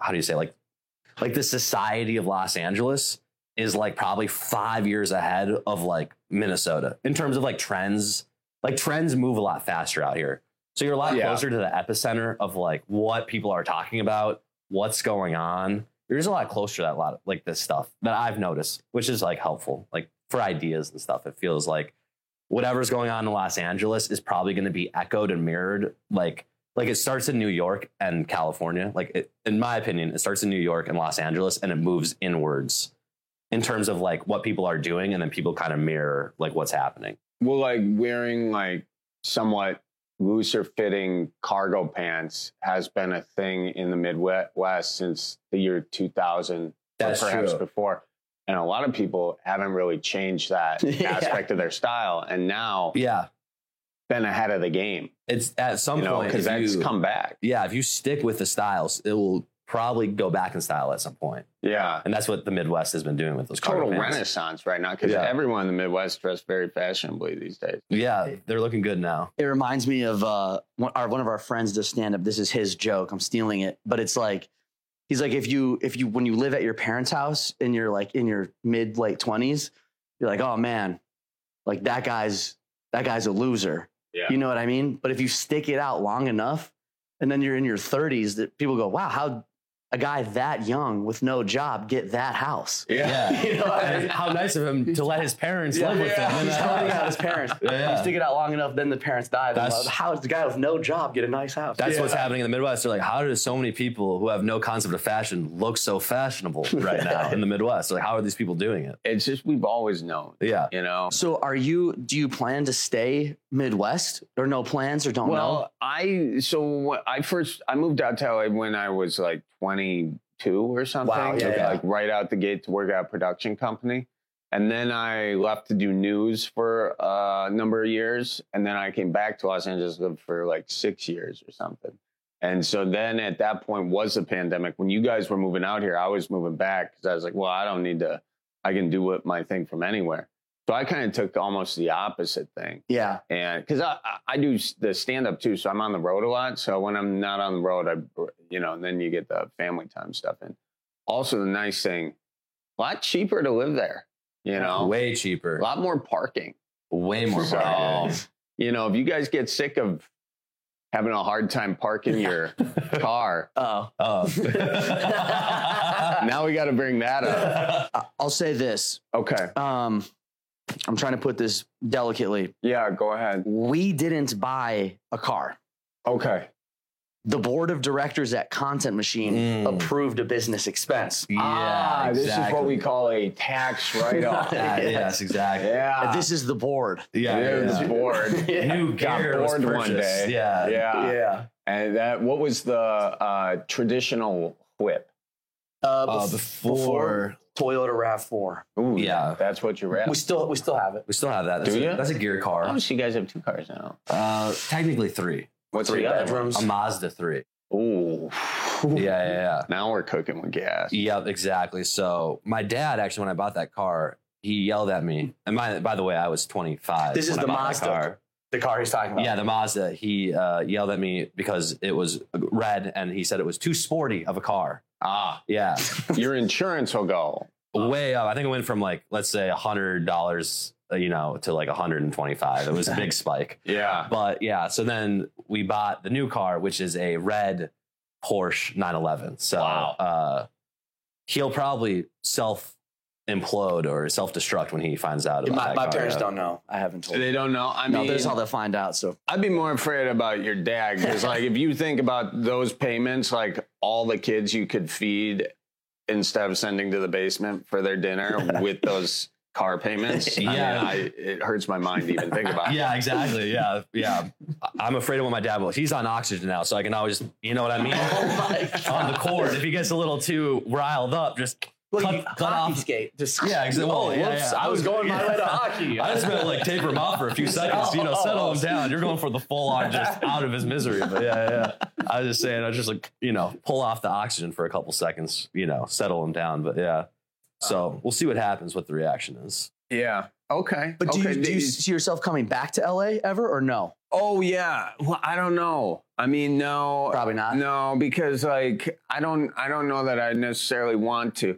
society of Los Angeles is like probably 5 years ahead of like Minnesota in terms of like trends. Like trends move a lot faster out here. So you're a lot closer to the epicenter of like what people are talking about, what's going on. You're just a lot closer to that, lot of like this stuff that I've noticed, which is like helpful, like for ideas and stuff. It feels like whatever's going on in Los Angeles is probably going to be echoed and mirrored. Like it starts in New York and California. In my opinion, it starts in New York and Los Angeles and it moves inwards in terms of like what people are doing. And then people kind of mirror like what's happening. Well, like wearing like somewhat looser fitting cargo pants has been a thing in the Midwest since the year 2000. That's perhaps true. Before. And a lot of people haven't really changed that aspect of their style. And now been ahead of the game. It's at some point because that's come back. Yeah, if you stick with the styles, it will probably go back in style at some point. Yeah. And that's what the Midwest has been doing with those cargo total pants. renaissance right now because everyone in the Midwest dressed very fashionably these days. Yeah, they're looking good now. It reminds me of one of our friends does stand up. This is his joke. I'm stealing it, but it's like he's like if you when you live at your parents' house and you're like in your mid late 20s, you're like, oh man, like that guy's a loser. Yeah. You know what I mean? But if you stick it out long enough, and then you're in your 30s, that people go, wow, how a guy that young with no job get that house? Yeah. You know what I mean? How nice of him to let his parents live with him. He's helping out his parents. You stick it out long enough, then the parents die. How does the guy with no job get a nice house? That's what's happening in the Midwest. They're like, how do so many people who have no concept of fashion look so fashionable right now in the Midwest? Like, how are these people doing it? It's just we've always known. Yeah. You know? So do you plan to stay Midwest or no plans or don't know? I moved out to LA when I was like 22 or something. Wow, like right out the gate to work at a production company. And then I left to do news for a number of years. And then I came back to Los Angeles for like 6 years or something. And so then at that point was the pandemic. When you guys were moving out here, I was moving back because I was like, well, I don't need to, I can do my thing from anywhere. So I kind of took almost the opposite thing. Yeah. And because I do the stand up too. So I'm on the road a lot. So when I'm not on the road, and then you get the family time stuff in. Also, the nice thing, a lot cheaper to live there, Way cheaper. A lot more parking. Way more parking. If you guys get sick of having a hard time parking your car. Oh. Now we got to bring that up. I'll say this. Okay. I'm trying to put this delicately. Yeah, go ahead. We didn't buy a car. Okay. The board of directors at Content Machine approved a business expense. Yeah, This is what we call a tax write-off. Yes, exactly. Yeah. This is the board. The board. New got gear was bored one purchased. day. Yeah. And what was the traditional whip? Before Toyota RAV4. Ooh, yeah. That's what you're at. We still have it. We still have that. Do you? That's a gear car. Oh, so you guys have 2 cars now. Technically 3. What's 3 the other bedrooms? A Mazda 3. Ooh. Yeah. Now we're cooking with gas. Yep, exactly. So my dad, actually, when I bought that car, he yelled at me. And by the way, I was 25. This is the Mazda. The car he's talking about. Yeah, the Mazda. He yelled at me because it was red, and he said it was too sporty of a car. Yeah. Your insurance will go way up. I think it went from let's say $100, to like $125. It was a big spike. Yeah. But yeah, so then we bought the new car, which is a red Porsche 911. So he'll probably self-implode or self-destruct when he finds out about that My car. parents don't know. I haven't told them. They don't know. I mean, that's how they'll find out. So I'd be more afraid about your dad because, if you think about those payments, all the kids you could feed instead of sending to the basement for their dinner with those car payments. It hurts my mind to even think about. Yeah, exactly. Yeah. I'm afraid of what my dad will. He's on oxygen now, so I can always, you know what I mean? On the cord, if he gets a little too riled up, just cut off. Skate. Just exactly. Whoops. I was going my way to hockey. I just meant taper him off for a few seconds, settle him down. You're going for the full on, just out of his misery. But I was just saying, I was just pull off the oxygen for a couple seconds, settle him down. But yeah. So we'll see what happens, what the reaction is. Yeah. Okay. But do you see yourself coming back to LA ever or no? Oh yeah. Well, I don't know. I mean, no. Probably not. No, because I don't know that I necessarily want to.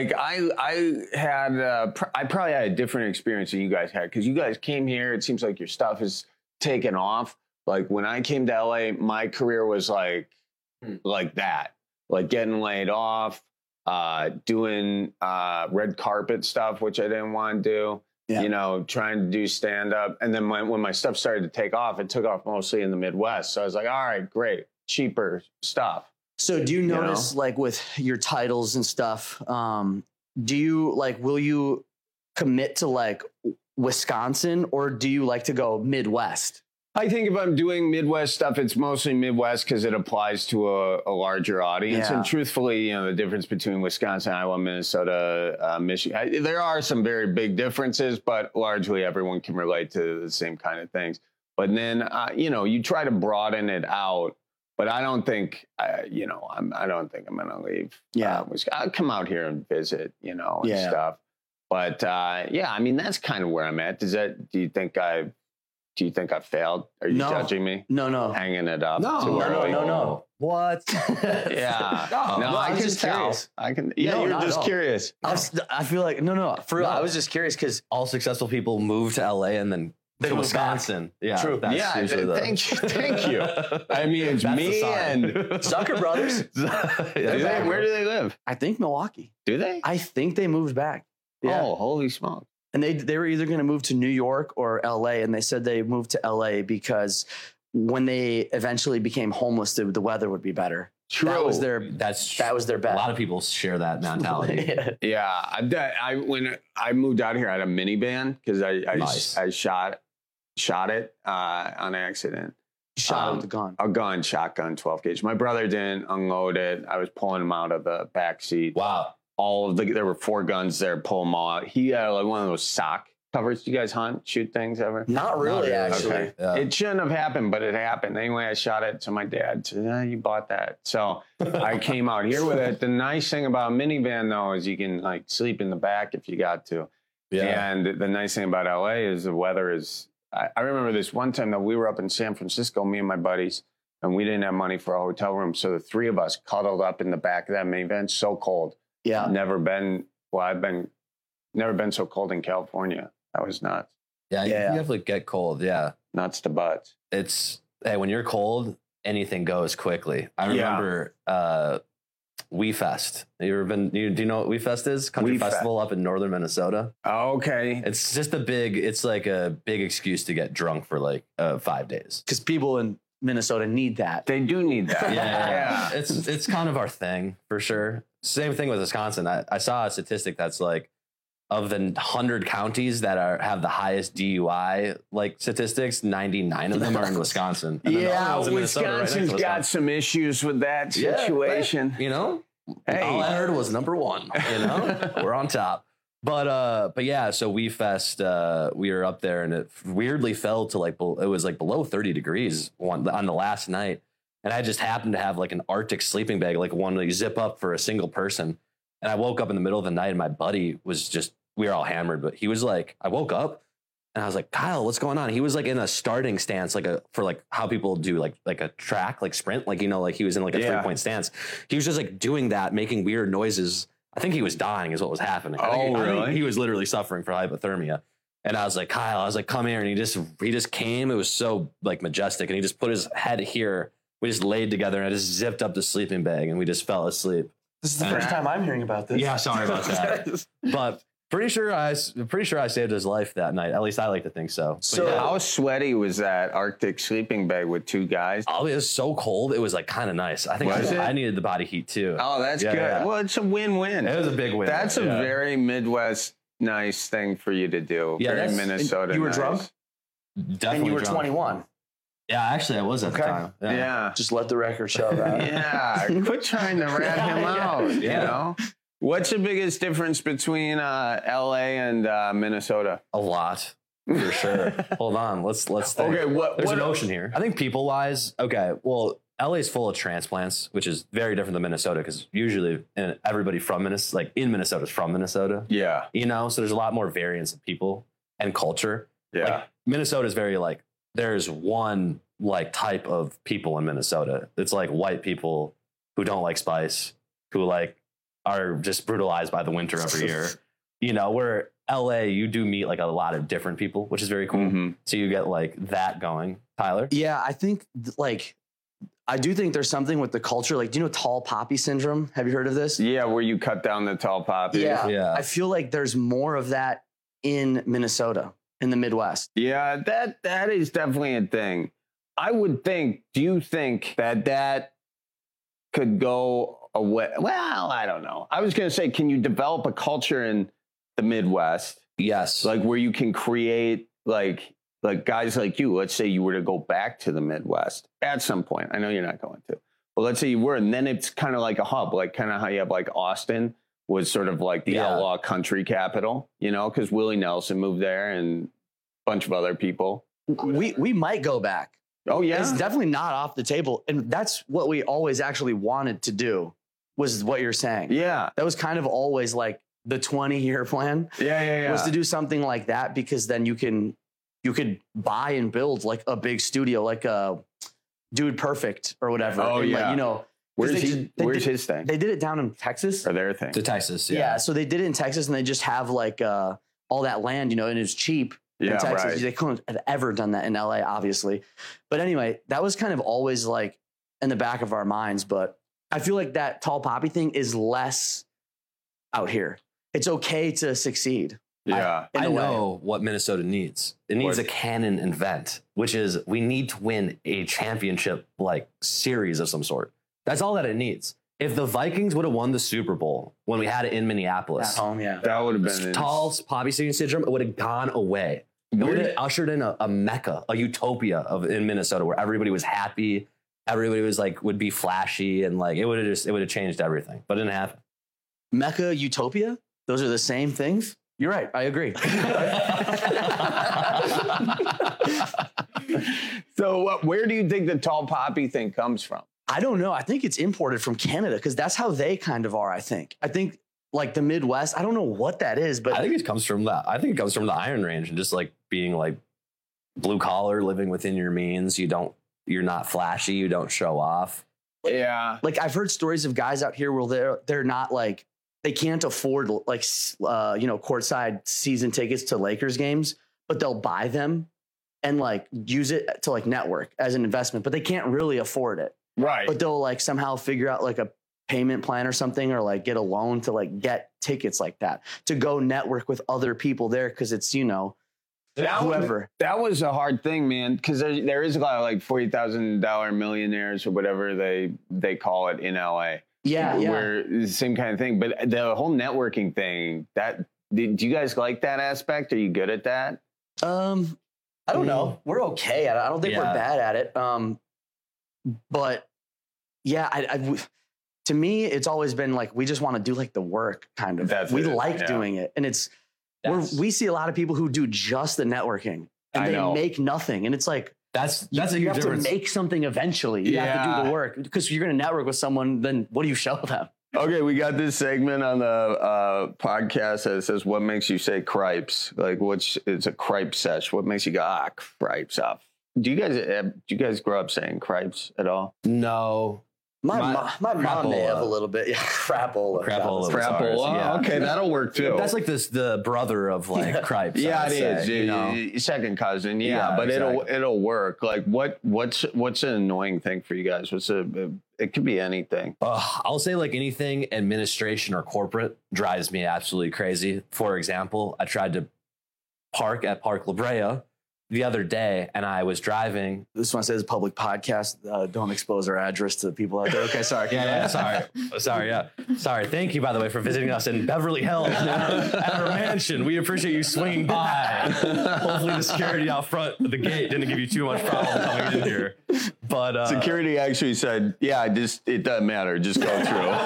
I probably had a different experience than you guys had because you guys came here. It seems like your stuff is taken off. When I came to LA, my career was like that, getting laid off. Doing red carpet stuff, which I didn't want to do, trying to do stand up. And then when my stuff started to take off, it took off mostly in the Midwest. So I was like, all right, great, cheaper stuff. So do you notice with your titles and stuff, do you will you commit to Wisconsin or do you like to go Midwest? I think if I'm doing Midwest stuff, it's mostly Midwest because it applies to a larger audience. Yeah. And truthfully, the difference between Wisconsin, Iowa, Minnesota, Michigan, there are some very big differences, but largely everyone can relate to the same kind of things. But then, you try to broaden it out. But I don't think, I don't think I'm going to leave. Yeah. I'll come out here and visit, and stuff. But I mean, that's kind of where I'm at. Do you think I failed? Are you judging me? No. Hanging it up. No. What? Yeah. No, I was can just tell. curious. I can. Yeah, you're just curious. I feel like no. For real, I was just curious because all successful people move to LA and then to Wisconsin. Yeah, true. Thank you. I mean, it's me and Zucker Brothers. Where do they live? I think Milwaukee. Do they? I think they moved back. Yeah. Oh, holy smoke. And they were either going to move to New York or LA. And they said they moved to LA because when they eventually became homeless, the weather would be better. True. That was their bet. A lot of people share that mentality. Yeah. When I moved out here, I had a minivan because I shot it on accident. Shot with a gun. A gun, shotgun, 12 gauge. My brother didn't unload it. I was pulling him out of the back seat. Wow. There were 4 guns there, pull them all out. He had one of those sock covers. Do you guys shoot things ever? Not really, actually. Okay. Yeah. It shouldn't have happened, but it happened. Anyway, I shot it to my dad. Said, you bought that. So I came out here with it. The nice thing about a minivan, though, is you can sleep in the back if you got to. Yeah. And the nice thing about LA is the weather is, I remember this one time that we were up in San Francisco, me and my buddies, and we didn't have money for a hotel room. So the three of us cuddled up in the back of that minivan, so cold. Yeah. I've never been so cold in California. That was nuts. Yeah, you definitely get cold. Yeah. Nuts to butts. When you're cold, anything goes quickly. I remember WeFest. Do you know what WeFest is? Country Festival up in northern Minnesota. Oh, okay. It's just it's like a big excuse to get drunk for like 5 days. Because people in Minnesota need that. They do need that. Yeah. It's kind of our thing for sure. Same thing with Wisconsin. I saw a statistic that's like, of the 100 counties that have the highest DUI like statistics, 99 of them are in Wisconsin. Yeah, Wisconsin's got some issues with that situation. Hey, all I heard was number one. We're on top. But yeah, so WeFest, we were up there, and it weirdly fell to it was like below 30 degrees on the last night, and I just happened to have like an Arctic sleeping bag, like one that you zip up for a single person. And I woke up in the middle of the night, and my buddy was we were all hammered, but he was like, I woke up and I was like, Kyle, what's going on? He was like in a starting stance, for how people do like a track, like sprint, like he was in like a 3-point stance. He was just like doing that, making weird noises. I think he was dying is what was happening. I think he was literally suffering from hypothermia. And I was like, Kyle, come here. And he just came. It was so like majestic. And he just put his head here. We just laid together, and I just zipped up the sleeping bag, and we just fell asleep. This is the first time I'm hearing about this. Yeah, sorry about that. But pretty sure I saved his life that night. At least I like to think so. So how sweaty was that Arctic sleeping bag with two guys? Oh, it was so cold. It was like kind of nice. I think I needed the body heat too. Oh, that's good. Yeah. Well, it's a win-win. It was a big win. That's a very Midwest nice thing for you to do. Yeah, very Minnesota. You were drunk? Definitely. And you were drunk. 21. Yeah, actually, I was at the time. Yeah. Just let the record show that. Yeah. Quit trying to rat him out, you know? What's the biggest difference between LA and Minnesota? A lot, for sure. Hold on. Let's think. Okay, There's an ocean here. I think people-wise, well, LA's full of transplants, which is very different than Minnesota, because usually everybody from Minnesota, like in Minnesota, is from Minnesota. Yeah. So there's a lot more variance of people and culture. Yeah. Like, Minnesota is very like, there's one like type of people in Minnesota. It's like white people who don't like spice, who like are just brutalized by the winter every year. Where LA, you do meet like a lot of different people, which is very cool. Mm-hmm. So you get like that going. Tyler? Yeah, I think I do think there's something with the culture. Like, do you know tall poppy syndrome? Have you heard of this? Yeah, where you cut down the tall poppy. Yeah. I feel like there's more of that in Minnesota, in the Midwest. Yeah, that is definitely a thing. I would think, do you think that could go away? Well, I don't know. I was going to say, can you develop a culture in the Midwest? Yes. Like where you can create like guys like you, let's say you were to go back to the Midwest at some point. I know you're not going to, but let's say you were, and then it's kind of like a hub, like kind of how you have like Austin was sort of like the outlaw country capital, because Willie Nelson moved there and a bunch of other people. We might go back. Oh, yeah. It's definitely not off the table. And that's what we always actually wanted to do, was what you're saying. Yeah. That was kind of always like the 20-year plan. Yeah. Was to do something like that, because then you could buy and build like a big studio, like a Dude Perfect or whatever. Oh, and yeah. Where's his thing? They did it down in Texas. Or their thing? To Texas, yeah. So they did it in Texas, and they just have like all that land, and it was cheap. In Texas. Right. They couldn't have ever done that in LA, obviously. But anyway, that was kind of always like in the back of our minds. But I feel like that tall poppy thing is less out here. It's okay to succeed. Yeah. I know what Minnesota needs. It needs a canon event, which is we need to win a championship like series of some sort. That's all that it needs. If the Vikings would have won the Super Bowl when we had it in Minneapolis, at home, yeah, that would have been tall poppy syndrome. It would have gone away. It would have ushered in a mecca, a utopia in Minnesota where everybody was happy. Everybody was like, would be flashy, and like it would have changed everything, but it didn't happen. Mecca, utopia, those are the same things. You're right. I agree. So where do you think the tall poppy thing comes from? I don't know. I think it's imported from Canada, because that's how they kind of are, I think. like the Midwest. I don't know what that is, but I think it comes from that. I think it comes from the Iron Range and just like being like blue collar, living within your means. You're not flashy. You don't show off. Yeah. Like I've heard stories of guys out here where they're not like, they can't afford like, courtside season tickets to Lakers games, but they'll buy them and like use it to like network as an investment, but they can't really afford it. Right. But they'll like somehow figure out like a payment plan or something, or like get a loan to like get tickets like that to go network with other people there. Cause it's, whoever. That was a hard thing, man, because there is a lot of like $40,000 millionaires or whatever they call it in LA. Yeah. Where the same kind of thing. But the whole networking thing, do you guys like that aspect? Are you good at that? I don't know. We're okay at it. I don't think we're bad at it. But yeah, to me, it's always been like, we just want to do like the work kind of. We like doing it. And we see a lot of people who do just the networking and they make nothing. And it's like, that's you a huge have difference. to make something eventually. You have to do the work because you're going to network with someone. Then what do you show them? Okay, we got this segment on the podcast that says, "What makes you say cripes?" Like, it's a cripe sesh. What makes you go cripes up? Do you guys grow up saying cripes at all? No. My mom may have a little bit. Yeah, crapola. Crapola. Okay, that'll work too. That's like the brother of like cripes. Yeah, it is. Second cousin. Yeah, but exactly. it'll work. Like what's an annoying thing for you guys? It could be anything. I'll say like anything administration or corporate drives me absolutely crazy. For example, I tried to park at Park La Brea the other day, and I was driving. This one says public podcast. Don't expose our address to the people out there. Okay, sorry. Sorry. Thank you, by the way, for visiting us in Beverly Hills at our mansion. We appreciate you swinging by. Hopefully, the security out front of the gate didn't give you too much problem coming in here. But security actually said, "Yeah, it doesn't matter. Just go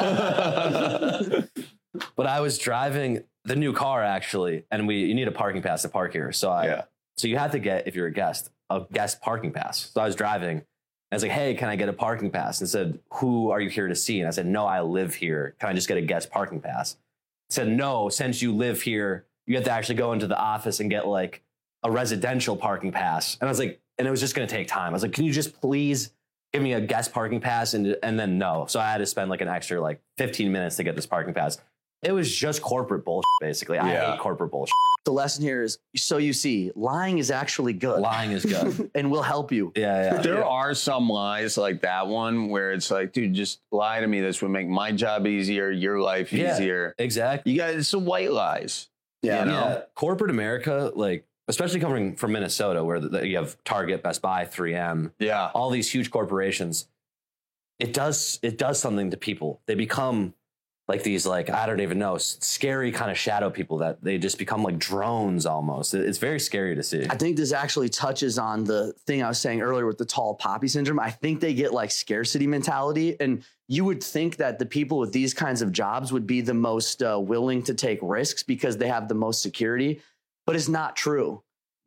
through." But I was driving the new car actually, and you need a parking pass to park here. So you have to get, if you're a guest parking pass. So I was driving. And I was like, hey, can I get a parking pass? And it said, who are you here to see? And I said, no, I live here. Can I just get a guest parking pass? It said, no, since you live here, you have to actually go into the office and get like a residential parking pass. And I was like, and it was just going to take time. I was like, can you just please give me a guest parking pass? And then no. So I had to spend like an extra like 15 minutes to get this parking pass. It was just corporate bullshit, basically. I hate corporate bullshit. The lesson here is, so you see, lying is actually good. Lying is good. And will help you. Yeah. There are some lies like that one where it's like, dude, just lie to me. This would make my job easier, your life easier. Exactly. You guys, it's some white lies. Yeah. Corporate America, like, especially coming from Minnesota, where you have Target, Best Buy, 3M. Yeah. All these huge corporations. It does something to people. They become like these, like, I don't even know, scary kind of shadow people that they just become like drones almost. It's very scary to see. I think this actually touches on the thing I was saying earlier with the tall poppy syndrome. I think they get like scarcity mentality, and you would think that the people with these kinds of jobs would be the most willing to take risks because they have the most security, but it's not true.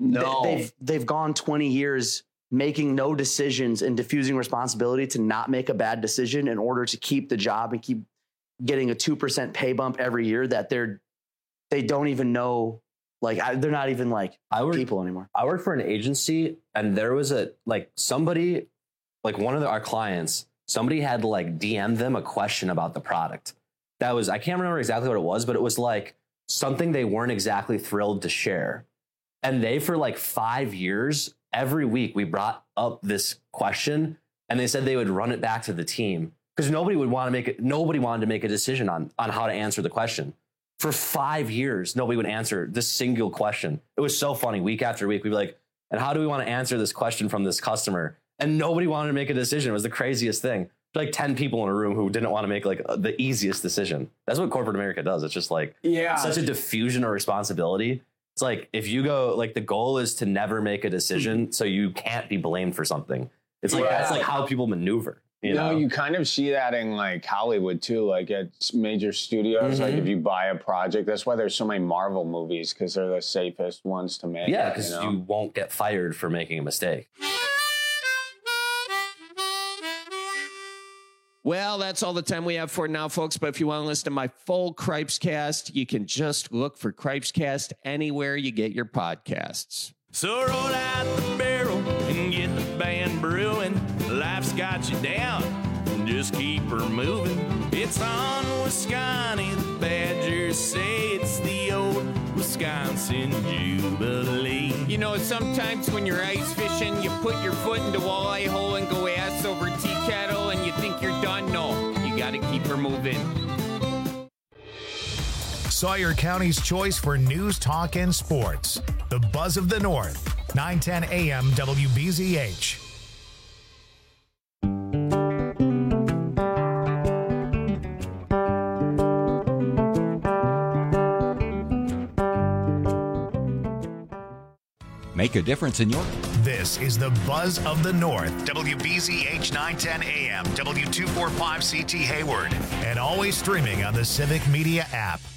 No, they've gone 20 years making no decisions and diffusing responsibility to not make a bad decision in order to keep the job and keep getting a 2% pay bump every year that they don't even know, like they're not even like people anymore. I worked for an agency, and there was somebody, like one of our clients, somebody had to like DM them a question about the product. That was, I can't remember exactly what it was, but it was like something they weren't exactly thrilled to share. And they, for like 5 years, every week we brought up this question, and they said they would run it back to the team. Because nobody wanted to make a decision on how to answer the question. For 5 years, nobody would answer this single question. It was so funny. Week after week, we'd be like, and how do we want to answer this question from this customer? And nobody wanted to make a decision. It was the craziest thing. Like 10 people in a room who didn't want to make like the easiest decision. That's what corporate America does. It's just like such a diffusion of responsibility. It's like, if you go, like the goal is to never make a decision so you can't be blamed for something. It's like, that's like how people maneuver. You know, you kind of see that in like Hollywood too, like at major studios. Like if you buy a project, that's why there's so many Marvel movies, because they're the safest ones to make. Yeah, because you won't get fired for making a mistake. Well, that's all the time we have for now, folks. But if you want to listen to my full Cripescast, you can just look for Cripescast anywhere you get your podcasts. So roll out the barrel and get the band brewing. Life's got you down, just keep her moving. It's on Wisconsin, the Badgers say it's the old Wisconsin Jubilee. You know, sometimes when you're ice fishing, you put your foot in the walleye hole and go ass over tea kettle and you think you're done. No, you got to keep her moving. Sawyer County's choice for news, talk, and sports. The Buzz of the North, 910 AM WBZH. Make a difference in your... This is the Buzz of the North, WBZH 910 AM, W245CT Hayward, and always streaming on the Civic Media app.